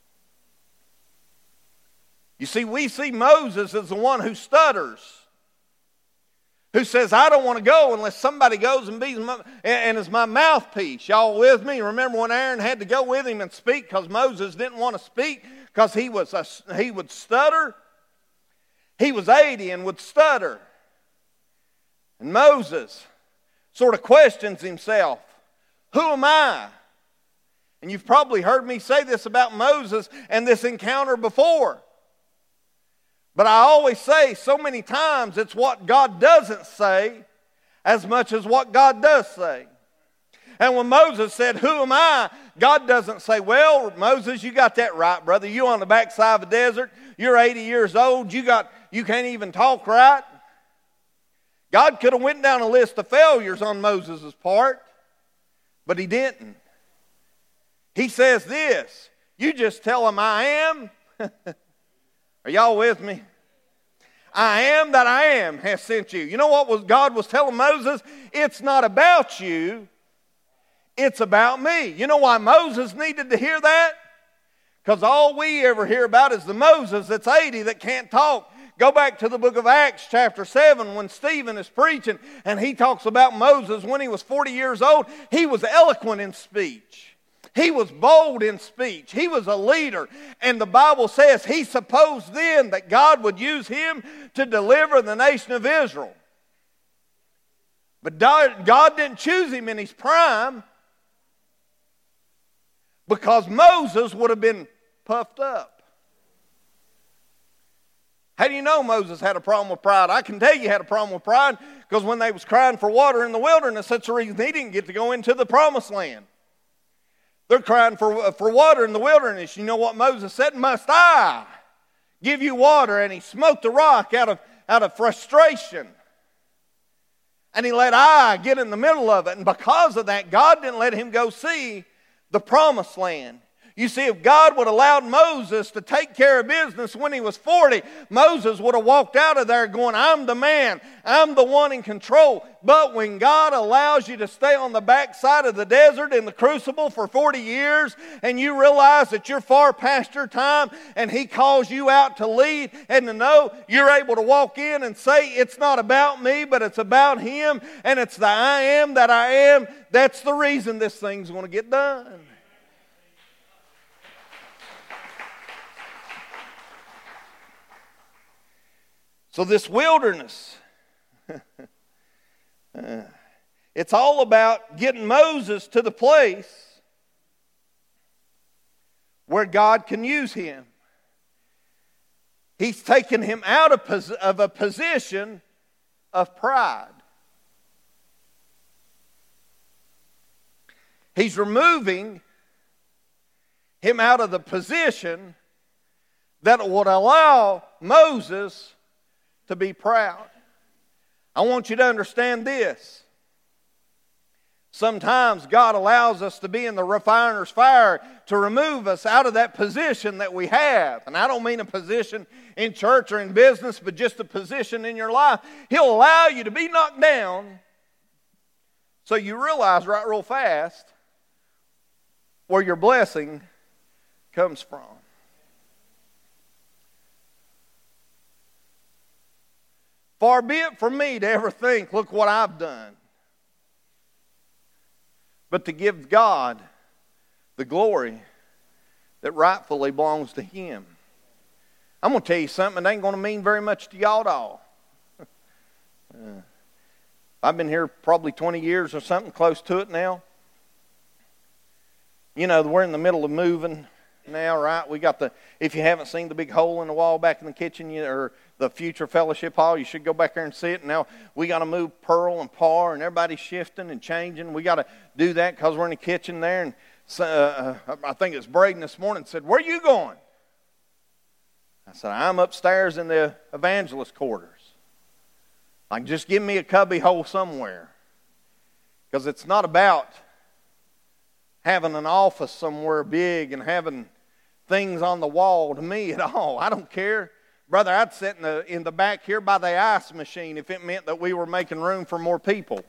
You see, we see Moses as the one who stutters, who says, I don't want to go unless somebody goes and is my mouthpiece. Y'all with me? Remember when Aaron had to go with him and speak because Moses didn't want to speak because he would stutter? He was 80 and would stutter. And Moses sort of questions himself, who am I? And you've probably heard me say this about Moses and this encounter before. But I always say so many times it's what God doesn't say as much as what God does say. And when Moses said, who am I? God doesn't say, well, Moses, you got that right, brother. You on the backside of the desert. You're 80 years old. You can't even talk right. God could have went down a list of failures on Moses' part, but He didn't. He says this, you just tell him I am. Are y'all with me? I am that I am has sent you. You know what God was telling Moses? It's not about you. It's about me. You know why Moses needed to hear that? Because all we ever hear about is the Moses that's 80 that can't talk. Go back to the book of Acts chapter 7 when Stephen is preaching and he talks about Moses when he was 40 years old. He was eloquent in speech. He was bold in speech. He was a leader. And the Bible says he supposed then that God would use him to deliver the nation of Israel. But God didn't choose him in his prime because Moses would have been puffed up. How do you know Moses had a problem with pride? I can tell you he had a problem with pride because when they was crying for water in the wilderness, that's the reason he didn't get to go into the promised land. They're crying for water in the wilderness. You know what Moses said? Must I give you water? And he smote the rock out of frustration. And he let I get in the middle of it. And because of that, God didn't let him go see the promised land. You see, if God would have allowed Moses to take care of business when he was 40, Moses would have walked out of there going, I'm the man. I'm the one in control. But when God allows you to stay on the backside of the desert in the crucible for 40 years and you realize that you're far past your time and He calls you out to lead and to know, you're able to walk in and say, it's not about me, but it's about Him, and it's the I am that I am. That's the reason this thing's going to get done. So this wilderness, it's all about getting Moses to the place where God can use him. He's taken him out of a position of pride. He's removing him out of the position that would allow Moses to be proud. I want you to understand this. Sometimes God allows us to be in the refiner's fire to remove us out of that position that we have. And I don't mean a position in church or in business, but just a position in your life. He'll allow you to be knocked down so you realize right real fast where your blessing comes from. Far be it from me to ever think, look what I've done. But to give God the glory that rightfully belongs to Him. I'm going to tell you something that ain't going to mean very much to y'all at all. I've been here probably 20 years or something, close to it now. You know, we're in the middle of moving now, right? We got if you haven't seen the big hole in the wall back in the kitchen, or the future fellowship hall, you should go back there and see it. And now we got to move Pearl and Par, and everybody's shifting and changing. We got to do that because we're in the kitchen there. And I think it's Braden this morning said, "Where are you going?" I said, "I'm upstairs in the evangelist quarters. Like, just give me a cubby hole somewhere, because it's not about having an office somewhere big and having things on the wall to me at all. I don't care. Brother, I'd sit in the back here by the ice machine if it meant that we were making room for more people.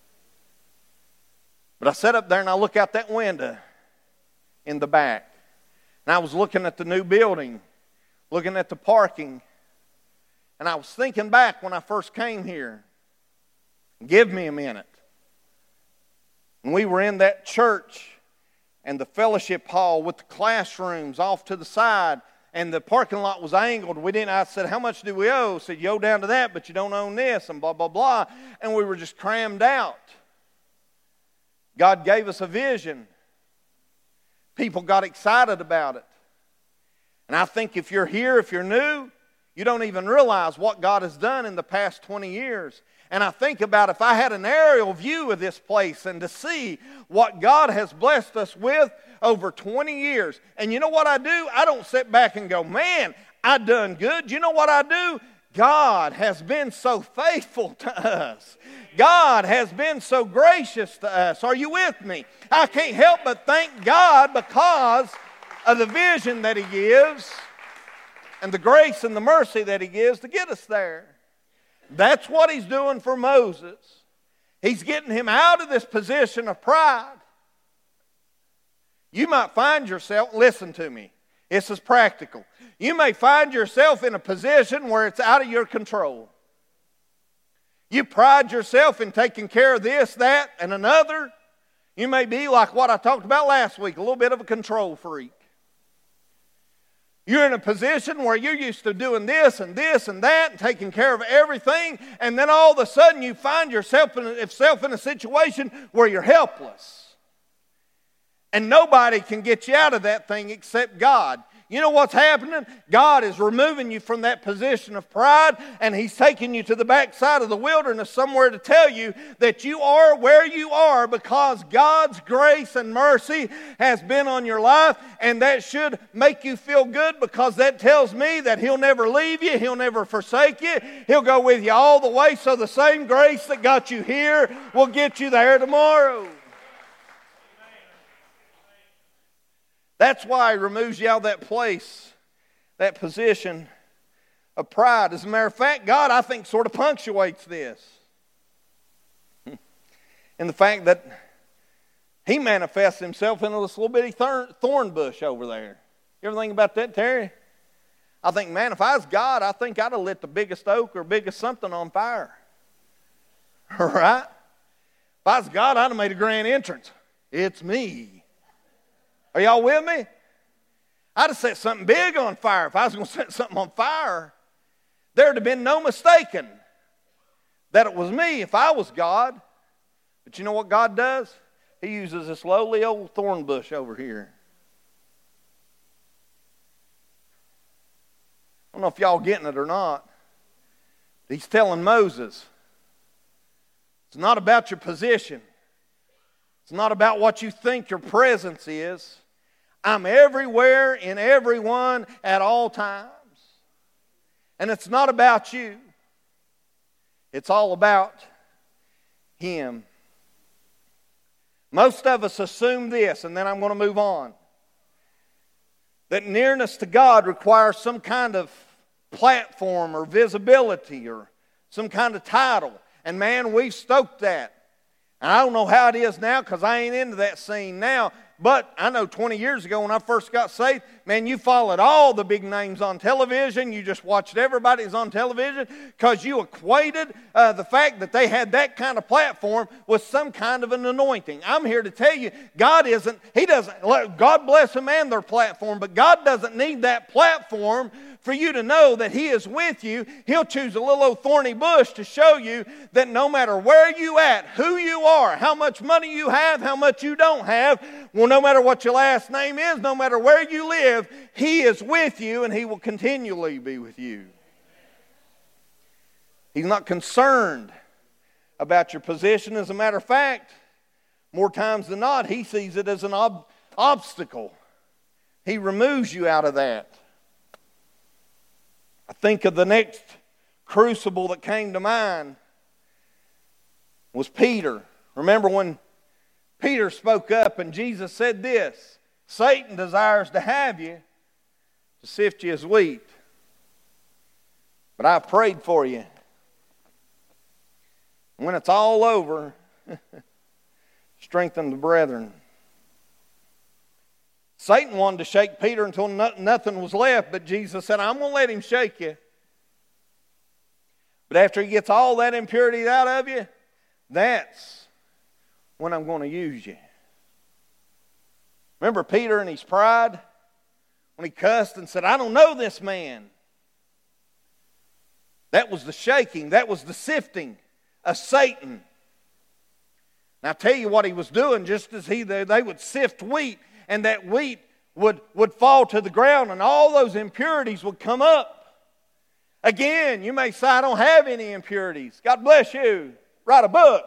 But I sat up there and I look out that window in the back. And I was looking at the new building, looking at the parking. And I was thinking back when I first came here. Give me a minute. And we were in that church and the fellowship hall with the classrooms off to the side, and the parking lot was angled. I said, "How much do we owe?" He said, "You owe down to that, but you don't own this," and blah, blah, blah. And we were just crammed out. God gave us a vision. People got excited about it. And I think if you're here, if you're new, you don't even realize what God has done in the past 20 years. And I think about if I had an aerial view of this place and to see what God has blessed us with over 20 years. And you know what I do? I don't sit back and go, "Man, I done good." You know what I do? God has been so faithful to us. God has been so gracious to us. Are you with me? I can't help but thank God because of the vision that He gives and the grace and the mercy that He gives to get us there. That's what He's doing for Moses. He's getting him out of this position of pride. You might find yourself, listen to me, This is practical. You may find yourself in a position where it's out of your control. You pride yourself in taking care of this, that, and another. You may be like what I talked about last week, a little bit of a control freak. You're in a position where you're used to doing this and that and taking care of everything, and then all of a sudden you find yourself in a situation where you're helpless. And nobody can get you out of that thing except God. You know what's happening? God is removing you from that position of pride, and He's taking you to the backside of the wilderness somewhere to tell you that you are where you are because God's grace and mercy has been on your life, and that should make you feel good because that tells me that He'll never leave you, He'll never forsake you, He'll go with you all the way, so the same grace that got you here will get you there tomorrow. That's why He removes you out of that place, that position of pride. As a matter of fact, God, I think, sort of punctuates this in the fact that He manifests Himself in this little bitty thorn bush over there. You ever think about that, Terry? I think, man, if I was God, I think I'd have lit the biggest oak or biggest something on fire. Right? If I was God, I'd have made a grand entrance. It's me. Are y'all with me? I'd have set something big on fire. If I was going to set something on fire, there would have been no mistaking that it was me if I was God. But you know what God does? He uses this lowly old thorn bush over here. I don't know if y'all getting it or not. He's telling Moses, it's not about your position. It's not about what you think your presence is. I'm everywhere in everyone at all times. And it's not about you. It's all about Him. Most of us assume this, and then I'm going to move on, that nearness to God requires some kind of platform or visibility or some kind of title. And man, we've stoked that. And I don't know how it is now because I ain't into that scene now. But I know 20 years ago when I first got saved, man, you followed all the big names on television. You just watched everybody that's on television because you equated the fact that they had that kind of platform with some kind of an anointing. I'm here to tell you, God bless them and their platform, but God doesn't need that platform for you to know that He is with you. He'll choose a little old thorny bush to show you that no matter where you at, who you are, how much money you have, how much you don't have, well, no matter what your last name is, no matter where you live, He is with you and He will continually be with you. He's not concerned about your position. As a matter of fact, more times than not, He sees it as an obstacle. He removes you out of that. I think of the next crucible that came to mind was Peter. Remember when Peter spoke up and Jesus said this, Satan desires to have you to sift you as wheat. But I've prayed for you. When it's all over, strengthen the brethren. Satan wanted to shake Peter until nothing was left, but Jesus said, I'm going to let him shake you. But after he gets all that impurity out of you, that's when I'm going to use you. Remember Peter and his pride? When he cussed and said, I don't know this man. That was the shaking. That was the sifting of Satan. Now I'll tell you what he was doing, just as they would sift wheat, and that wheat would fall to the ground, and all those impurities would come up. Again, you may say, I don't have any impurities. God bless you. Write a book.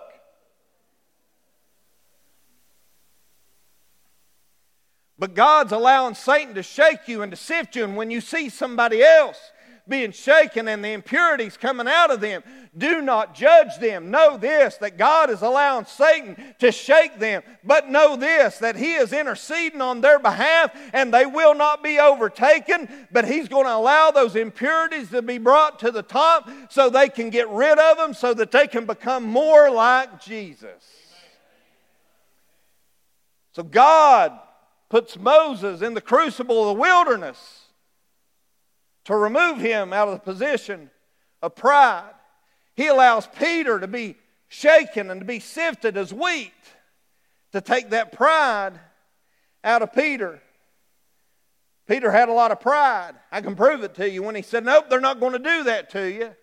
But God's allowing Satan to shake you and to sift you, and when you see somebody else being shaken and the impurities coming out of them, do not judge them. Know this, that God is allowing Satan to shake them. But know this, that He is interceding on their behalf and they will not be overtaken. But He's going to allow those impurities to be brought to the top so they can get rid of them, so that they can become more like Jesus. So God puts Moses in the crucible of the wilderness to remove him out of the position of pride. He allows Peter to be shaken and to be sifted as wheat to take that pride out of Peter. Peter had a lot of pride. I can prove it to you when he said, nope, they're not going to do that to you.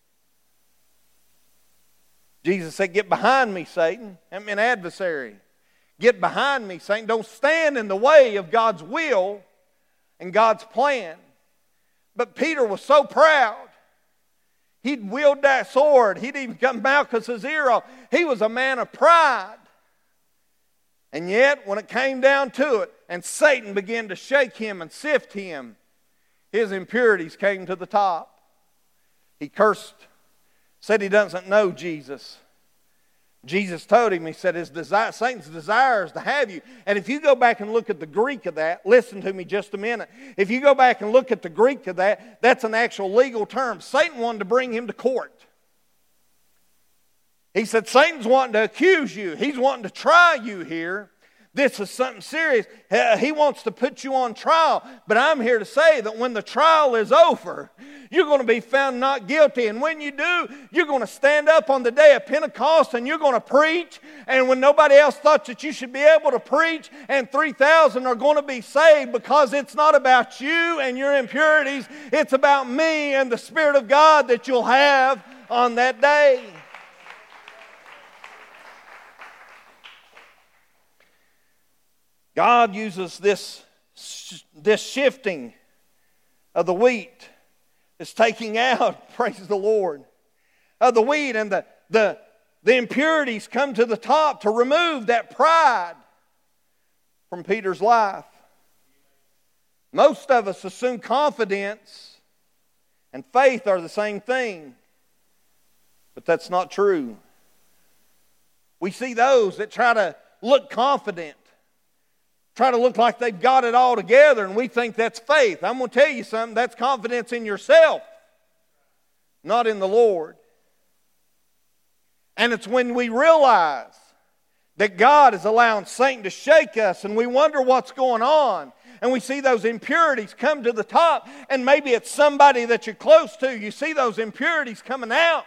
Jesus said, get behind me, Satan. I'm an adversary. Get behind me, Satan. Don't stand in the way of God's will and God's plan. But Peter was so proud. He'd wield that sword. He'd even cut Malchus' ear off. He was a man of pride. And yet, when it came down to it, and Satan began to shake him and sift him, his impurities came to the top. He cursed, said he doesn't know Jesus. Jesus told him, he said, Satan's desire is to have you. And if you go back and look at the Greek of that, listen to me just a minute. If you go back and look at the Greek of that, that's an actual legal term. Satan wanted to bring him to court. He said, Satan's wanting to accuse you. He's wanting to try you here. This is something serious. He wants to put you on trial. But I'm here to say that when the trial is over, you're going to be found not guilty. And when you do, you're going to stand up on the day of Pentecost and you're going to preach. And when nobody else thought that you should be able to preach, and 3,000 are going to be saved, because it's not about you and your impurities. It's about me and the Spirit of God that you'll have on that day. God uses this shifting of the wheat, this taking out, praise the Lord, of the wheat, and the impurities come to the top to remove that pride from Peter's life. Most of us assume confidence and faith are the same thing, but that's not true. We see those that try to look confident, try to look like they've got it all together, and we think that's faith. I'm going to tell you something. That's confidence in yourself, not in the Lord. And it's when we realize that God is allowing Satan to shake us, and we wonder what's going on, and we see those impurities come to the top, and maybe it's somebody that you're close to. You see those impurities coming out,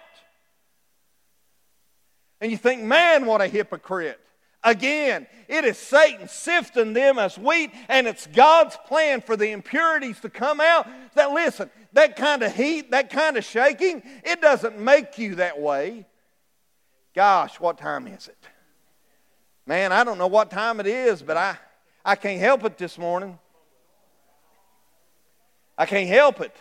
and you think, man, what a hypocrite. Again, it is Satan sifting them as wheat, and it's God's plan for the impurities to come out. That, listen, that kind of heat, that kind of shaking, it doesn't make you that way. Gosh, what time is it? Man, I don't know what time it is, but I can't help it this morning. I can't help it.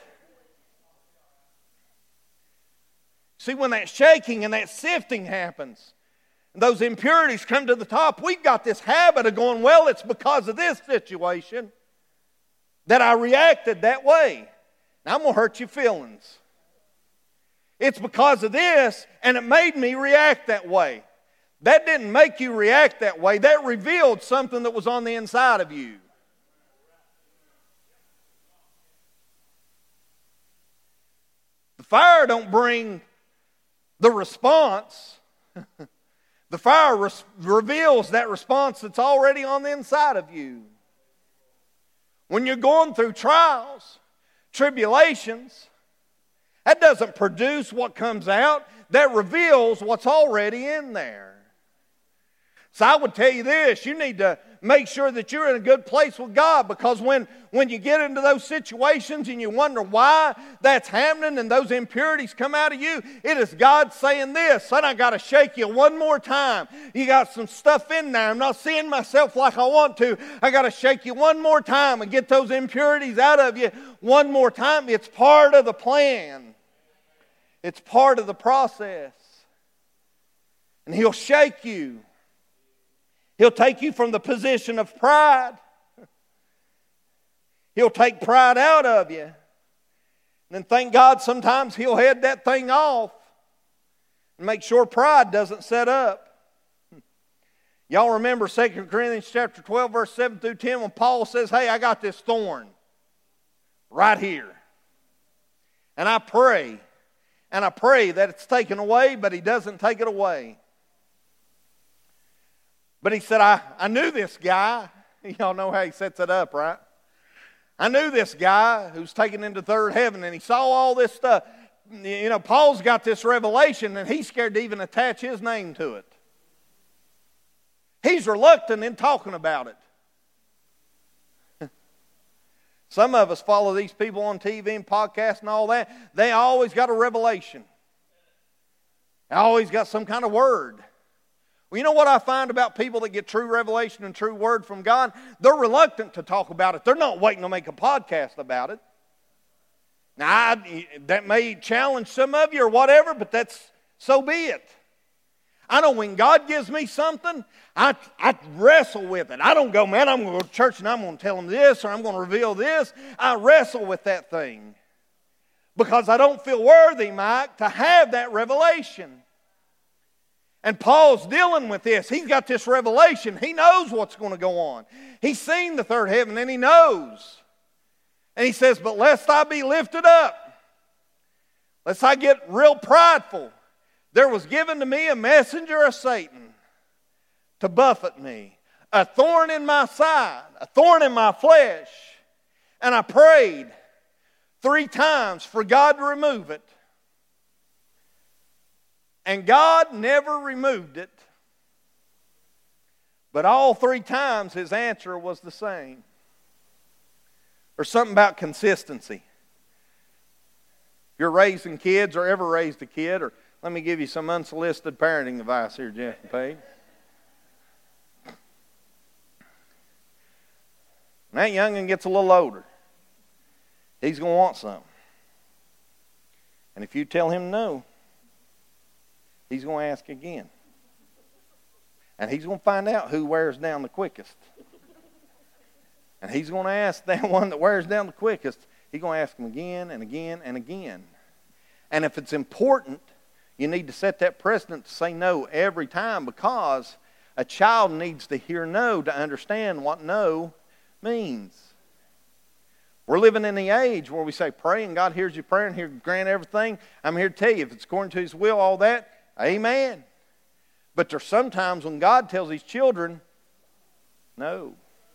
See, when that shaking and that sifting happens, those impurities come to the top, we've got this habit of going, well, it's because of this situation that I reacted that way. Now, I'm going to hurt your feelings. It's because of this, and it made me react that way. That didn't make you react that way. That revealed something that was on the inside of you. The fire don't bring the response. The fire reveals that response that's already on the inside of you. When you're going through trials, tribulations, that doesn't produce what comes out. That reveals what's already in there. So I would tell you this, you need to make sure that you're in a good place with God, because when you get into those situations and you wonder why that's happening and those impurities come out of you, it is God saying this, son, I got to shake you one more time. You got some stuff in there. I'm not seeing myself like I want to. I got to shake you one more time and get those impurities out of you one more time. It's part of the plan. It's part of the process. And He'll shake you. He'll take you from the position of pride. He'll take pride out of you. And then thank God sometimes He'll head that thing off and make sure pride doesn't set up. Y'all remember 2 Corinthians chapter 12, verse 7 through 10, when Paul says, hey, I got this thorn right here. And I pray that it's taken away, but He doesn't take it away. But he said, I knew this guy. Y'all know how he sets it up, right? I knew this guy who's taken into third heaven, and he saw all this stuff. You know, Paul's got this revelation, and he's scared to even attach his name to it. He's reluctant in talking about it. Some of us follow these people on TV and podcasts and all that. They always got a revelation. They always got some kind of word. Well, you know what I find about people that get true revelation and true word from God? They're reluctant to talk about it. They're not waiting to make a podcast about it. Now, that may challenge some of you or whatever, but so be it. I know when God gives me something, I wrestle with it. I don't go, man, I'm going to go to church and I'm going to tell them this or I'm going to reveal this. I wrestle with that thing because I don't feel worthy, Mike, to have that revelation. And Paul's dealing with this. He's got this revelation. He knows what's going to go on. He's seen the third heaven and he knows. And he says, but lest I be lifted up, lest I get real prideful, there was given to me a messenger of Satan to buffet me, a thorn in my side, a thorn in my flesh. And I prayed 3 times for God to remove it. And God never removed it. But all 3 times his answer was the same. There's something about consistency. If you're raising kids or ever raised a kid, or let me give you some unsolicited parenting advice here, Jeff and Paige. When that young'un gets a little older, he's going to want something. And if you tell him no, he's going to ask again. And he's going to find out who wears down the quickest. And he's going to ask that one that wears down the quickest, he's going to ask him again and again and again. And if it's important, you need to set that precedent to say no every time, because a child needs to hear no to understand what no means. We're living in the age where we say pray and God hears your prayer and He'll grant everything. I'm here to tell you, if it's according to His will, all that, amen. But there's sometimes when God tells His children, no.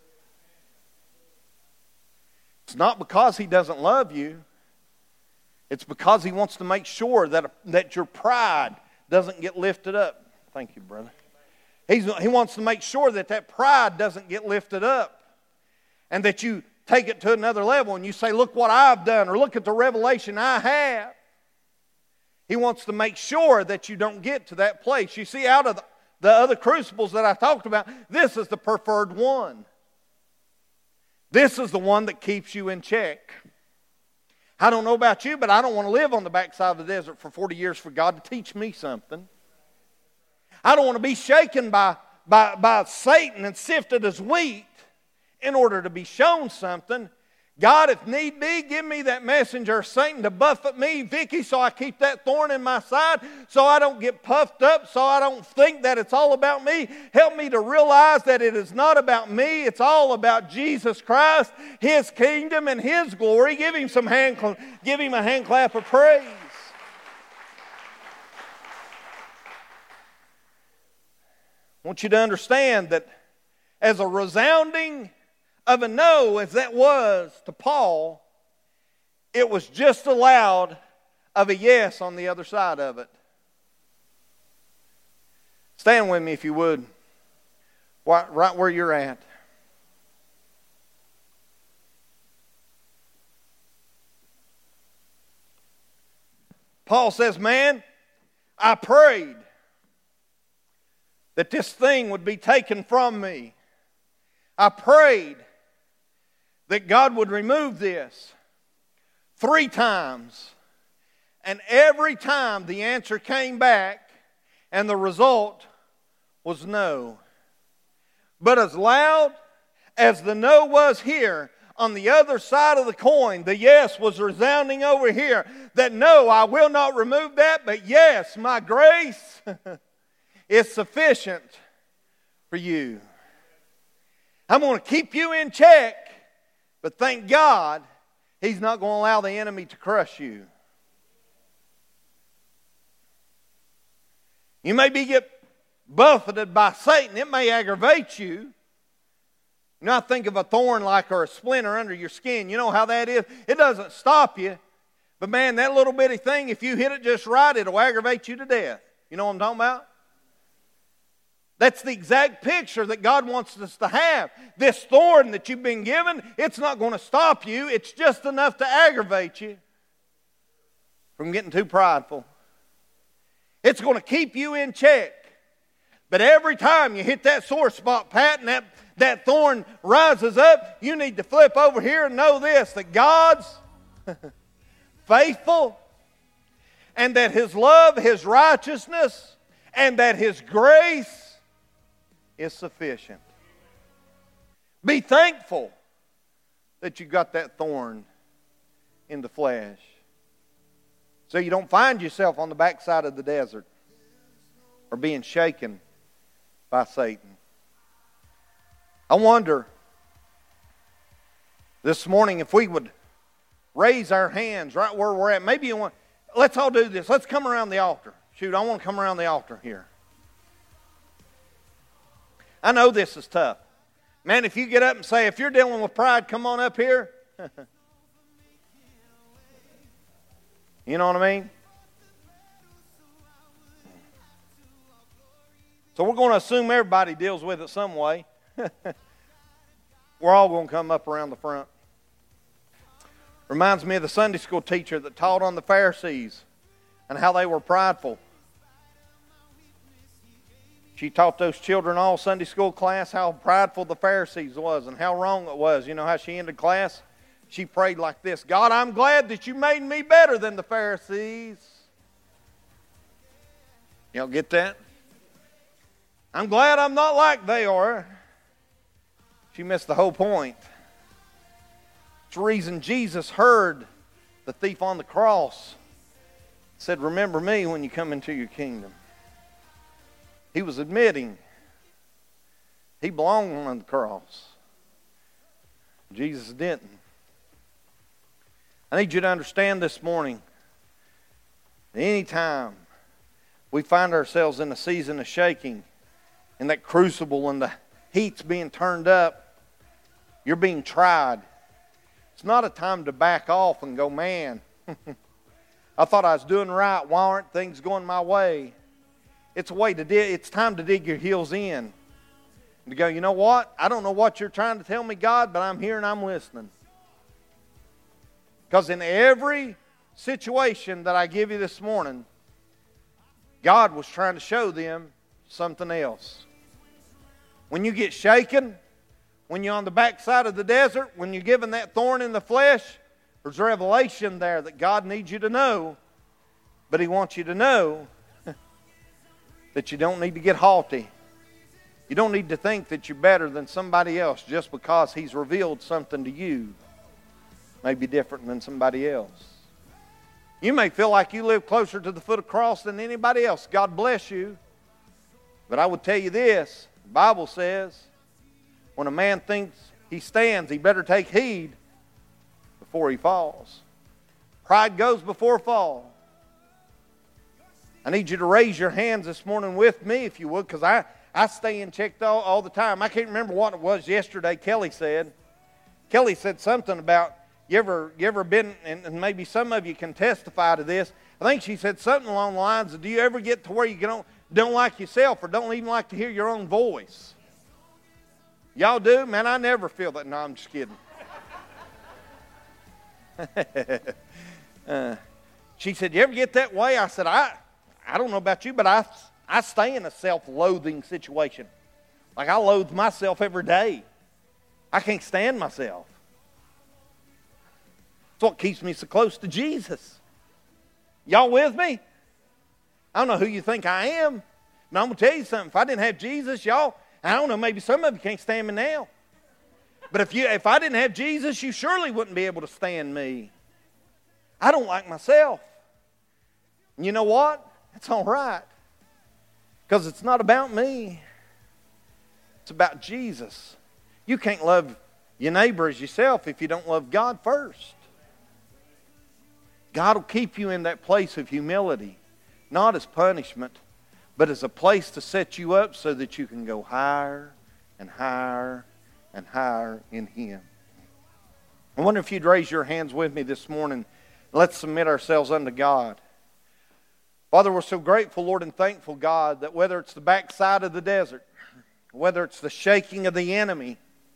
It's not because He doesn't love you. It's because He wants to make sure that your pride doesn't get lifted up. Thank you, brother. He wants to make sure that pride doesn't get lifted up. And that you take it to another level and you say, look what I've done, or look at the revelation I have. He wants to make sure that you don't get to that place. You see, out of the other crucibles that I talked about, this is the preferred one. This is the one that keeps you in check. I don't know about you, but I don't want to live on the backside of the desert for 40 years for God to teach me something. I don't want to be shaken by Satan and sifted as wheat in order to be shown something. God, if need be, give me that messenger of Satan to buffet me, Vicky, so I keep that thorn in my side, so I don't get puffed up, so I don't think that it's all about me. Help me to realize that it is not about me. It's all about Jesus Christ, His kingdom, and His glory. Give Him a hand clap of praise. I want you to understand that as a resounding of a no as that was to Paul, it was just as loud of a yes on the other side of it. Stand with me if you would, right where you're at. Paul says, man, I prayed that this thing would be taken from me. I prayed that God would remove this 3 times. And every time the answer came back and the result was no. But as loud as the no was here, on the other side of the coin, the yes was resounding over here. That no, I will not remove that, but yes, my grace is sufficient for you. I'm going to keep you in check. But thank God, He's not going to allow the enemy to crush you. You may get buffeted by Satan. It may aggravate you. You know, I think of a thorn like or a splinter under your skin. You know how that is? It doesn't stop you. But man, that little bitty thing, if you hit it just right, it'll aggravate you to death. You know what I'm talking about? That's the exact picture that God wants us to have. This thorn that you've been given, it's not going to stop you. It's just enough to aggravate you from getting too prideful. It's going to keep you in check. But every time you hit that sore spot, Pat, and that thorn rises up, you need to flip over here and know this, that God's faithful, and that His love, His righteousness, and that His grace is sufficient. Be thankful that you got that thorn in the flesh, so you don't find yourself on the backside of the desert or being shaken by Satan. I wonder this morning if we would raise our hands right where we're at. Maybe you want, let's all do this. Let's come around the altar. Shoot, I want to come around the altar here. I know this is tough. Man, if you get up and say, if you're dealing with pride, come on up here. You know what I mean? So we're going to assume everybody deals with it some way. We're all going to come up around the front. Reminds me of the Sunday school teacher that taught on the Pharisees and how they were prideful. She taught those children all Sunday school class how prideful the Pharisees was and how wrong it was. You know how she ended class? She prayed like this: God, I'm glad that you made me better than the Pharisees. Y'all get that? I'm glad I'm not like they are. She missed the whole point. It's the reason Jesus heard the thief on the cross said, remember me when you come into your kingdom. He was admitting he belonged on the cross. Jesus didn't. I need you to understand this morning, anytime we find ourselves in a season of shaking, in that crucible and the heat's being turned up, you're being tried. It's not a time to back off and go, man, I thought I was doing right. Why aren't things going my way? It's a way to it's time to dig your heels in and to go, you know what? I don't know what you're trying to tell me, God, but I'm here and I'm listening. Because in every situation that I give you this morning, God was trying to show them something else. When you get shaken, when you're on the backside of the desert, when you're given that thorn in the flesh, there's revelation there that God needs you to know. But He wants you to know that you don't need to get haughty. You don't need to think that you're better than somebody else just because He's revealed something to you. Maybe different than somebody else. You may feel like you live closer to the foot of the cross than anybody else. God bless you. But I would tell you this. The Bible says, when a man thinks he stands, he better take heed before he falls. Pride goes before fall. I need you to raise your hands this morning with me, if you would, because I stay in check all the time. I can't remember what it was yesterday Kelly said. Kelly said something about, you ever been, and maybe some of you can testify to this. I think she said something along the lines of, do you ever get to where you don't like yourself or don't even like to hear your own voice? Y'all do? Man, I never feel that. No, I'm just kidding. She said, you ever get that way? I said, I don't know about you, but I stay in a self-loathing situation. Like I loathe myself every day. I can't stand myself. It's what keeps me so close to Jesus. Y'all with me? I don't know who you think I am. But I'm going to tell you something. If I didn't have Jesus, y'all, I don't know, maybe some of you can't stand me now. But if I didn't have Jesus, you surely wouldn't be able to stand me. I don't like myself. And you know what? It's all right. Because it's not about me. It's about Jesus. You can't love your neighbor as yourself if you don't love God first. God will keep you in that place of humility, not as punishment, but as a place to set you up so that you can go higher and higher and higher in Him. I wonder if you'd raise your hands with me this morning. Let's submit ourselves unto God. Father, we're so grateful, Lord, and thankful, God, that whether it's the backside of the desert, whether it's the shaking of the enemy,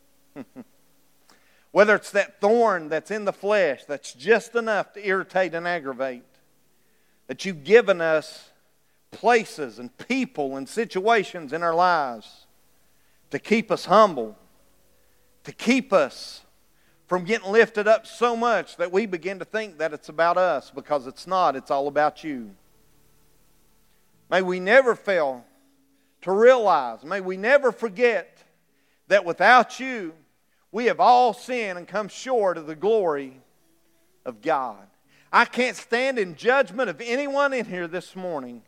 whether it's that thorn that's in the flesh that's just enough to irritate and aggravate, that you've given us places and people and situations in our lives to keep us humble, to keep us from getting lifted up so much that we begin to think that it's about us, because it's not. It's all about you. May we never fail to realize, may we never forget that without you, we have all sinned and come short of the glory of God. I can't stand in judgment of anyone in here this morning.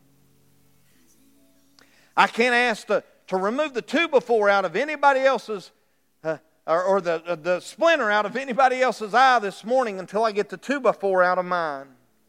I can't ask to remove the 2x4 out of anybody else's, or the splinter out of anybody else's eye this morning until I get the 2x4 out of mine.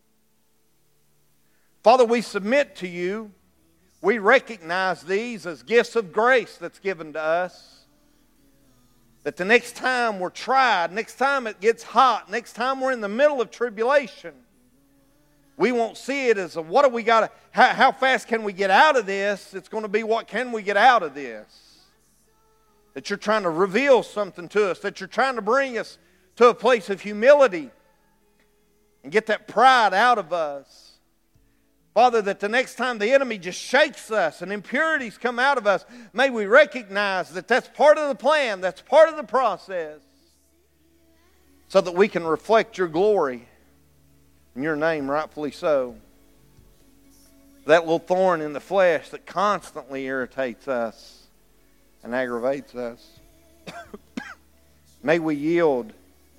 Father, we submit to you. We recognize these as gifts of grace that's given to us. That the next time we're tried, next time it gets hot, next time we're in the middle of tribulation, we won't see it as what do we got to, how fast can we get out of this? It's going to be what can we get out of this? That you're trying to reveal something to us, that you're trying to bring us to a place of humility and get that pride out of us. Father, that the next time the enemy just shakes us and impurities come out of us, may we recognize that that's part of the plan, that's part of the process, so that we can reflect your glory in your name, rightfully so. That little thorn in the flesh that constantly irritates us and aggravates us. May we yield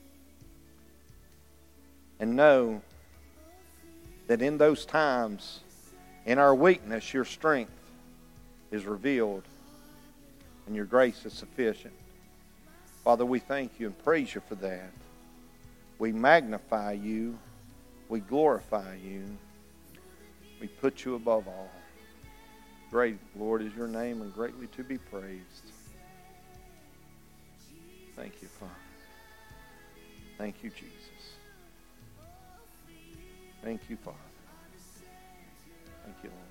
and know that in those times, in our weakness, your strength is revealed and your grace is sufficient. Father, we thank you and praise you for that. We magnify you. We glorify you. We put you above all. Great, Lord, is your name and greatly to be praised. Thank you, Father. Thank you, Jesus. Thank you, Father. Thank you, Lord.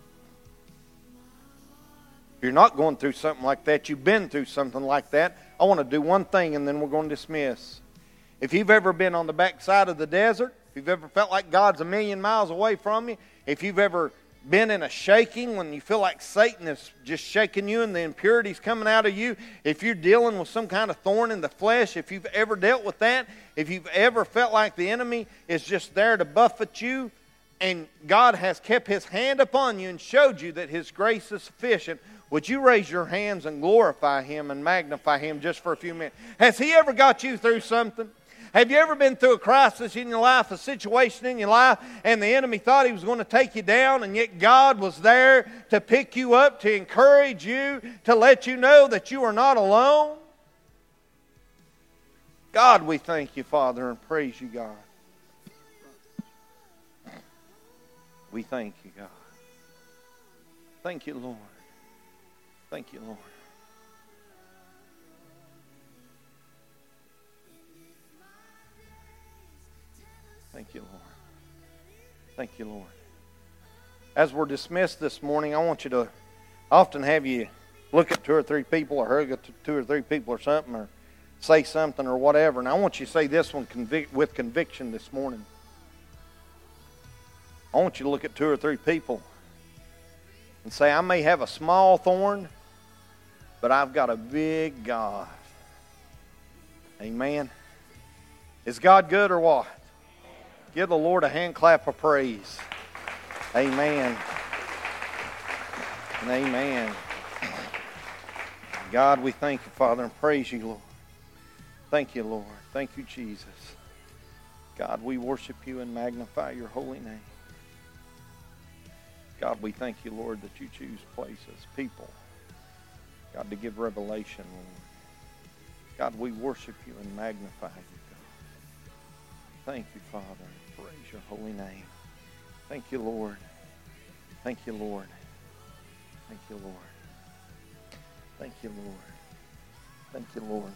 If you're not going through something like that, you've been through something like that, I want to do one thing and then we're going to dismiss. If you've ever been on the backside of the desert, if you've ever felt like God's a million miles away from you, if you've ever been in a shaking when you feel like Satan is just shaking you and the impurities coming out of you, if you're dealing with some kind of thorn in the flesh, if you've ever dealt with that, if you've ever felt like the enemy is just there to buffet you and God has kept His hand upon you and showed you that His grace is sufficient, would you raise your hands and glorify Him and magnify Him just for a few minutes? Has He ever got you through something? Have you ever been through a crisis in your life, a situation in your life, and the enemy thought he was going to take you down, and yet God was there to pick you up, to encourage you, to let you know that you are not alone? God, we thank you, Father, and praise you, God. We thank you, God. Thank you, Lord. Thank you, Lord. Thank you, Lord. Thank you, Lord. As we're dismissed this morning, I want you to often have you look at 2 or 3 people or hug at 2 or 3 people or something, or say something or whatever. And I want you to say this one with conviction this morning. I want you to look at 2 or 3 people and say, I may have a small thorn, but I've got a big God. Amen. Is God good or what? Give the Lord a hand clap of praise. Amen. And amen. God, we thank you, Father, and praise you, Lord. Thank you, Lord. Thank you, Jesus. God, we worship you and magnify your holy name. God, we thank you, Lord, that you choose places, people, God, to give revelation, Lord. God, we worship you and magnify you, God. Thank you, Father. Praise your holy name. Thank you, Lord. Thank you, Lord. Thank you, Lord. Thank you, Lord. Thank you, Lord.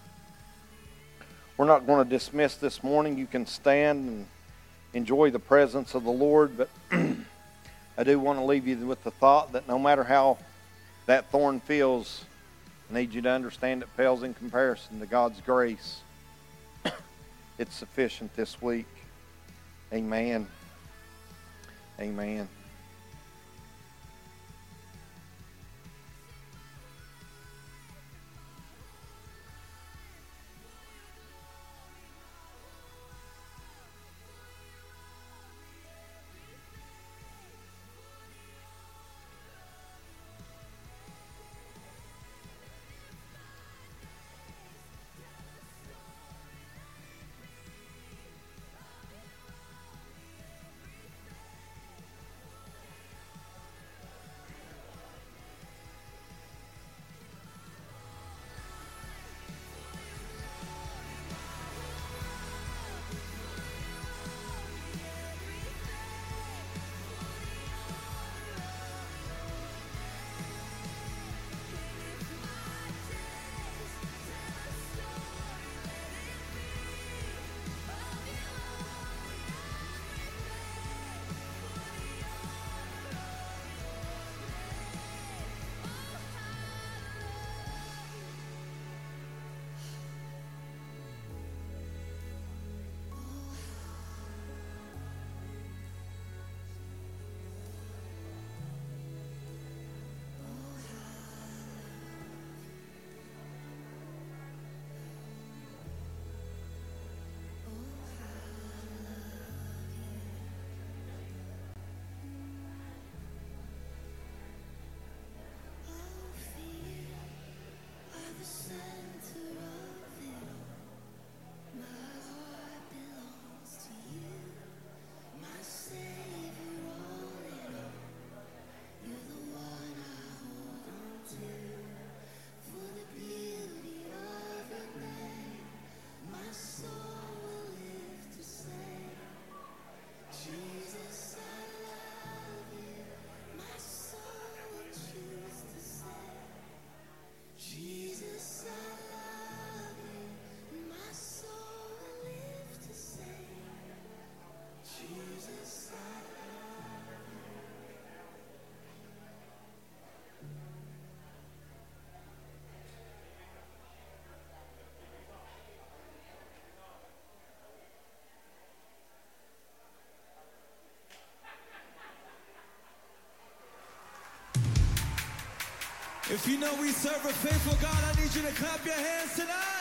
We're not going to dismiss this morning. You can stand and enjoy the presence of the Lord, but I do want to leave you with the thought that no matter how that thorn feels, I need you to understand it pales in comparison to God's grace. It's sufficient this week. Amen. Amen. If you know we serve a faithful God, I need you to clap your hands tonight.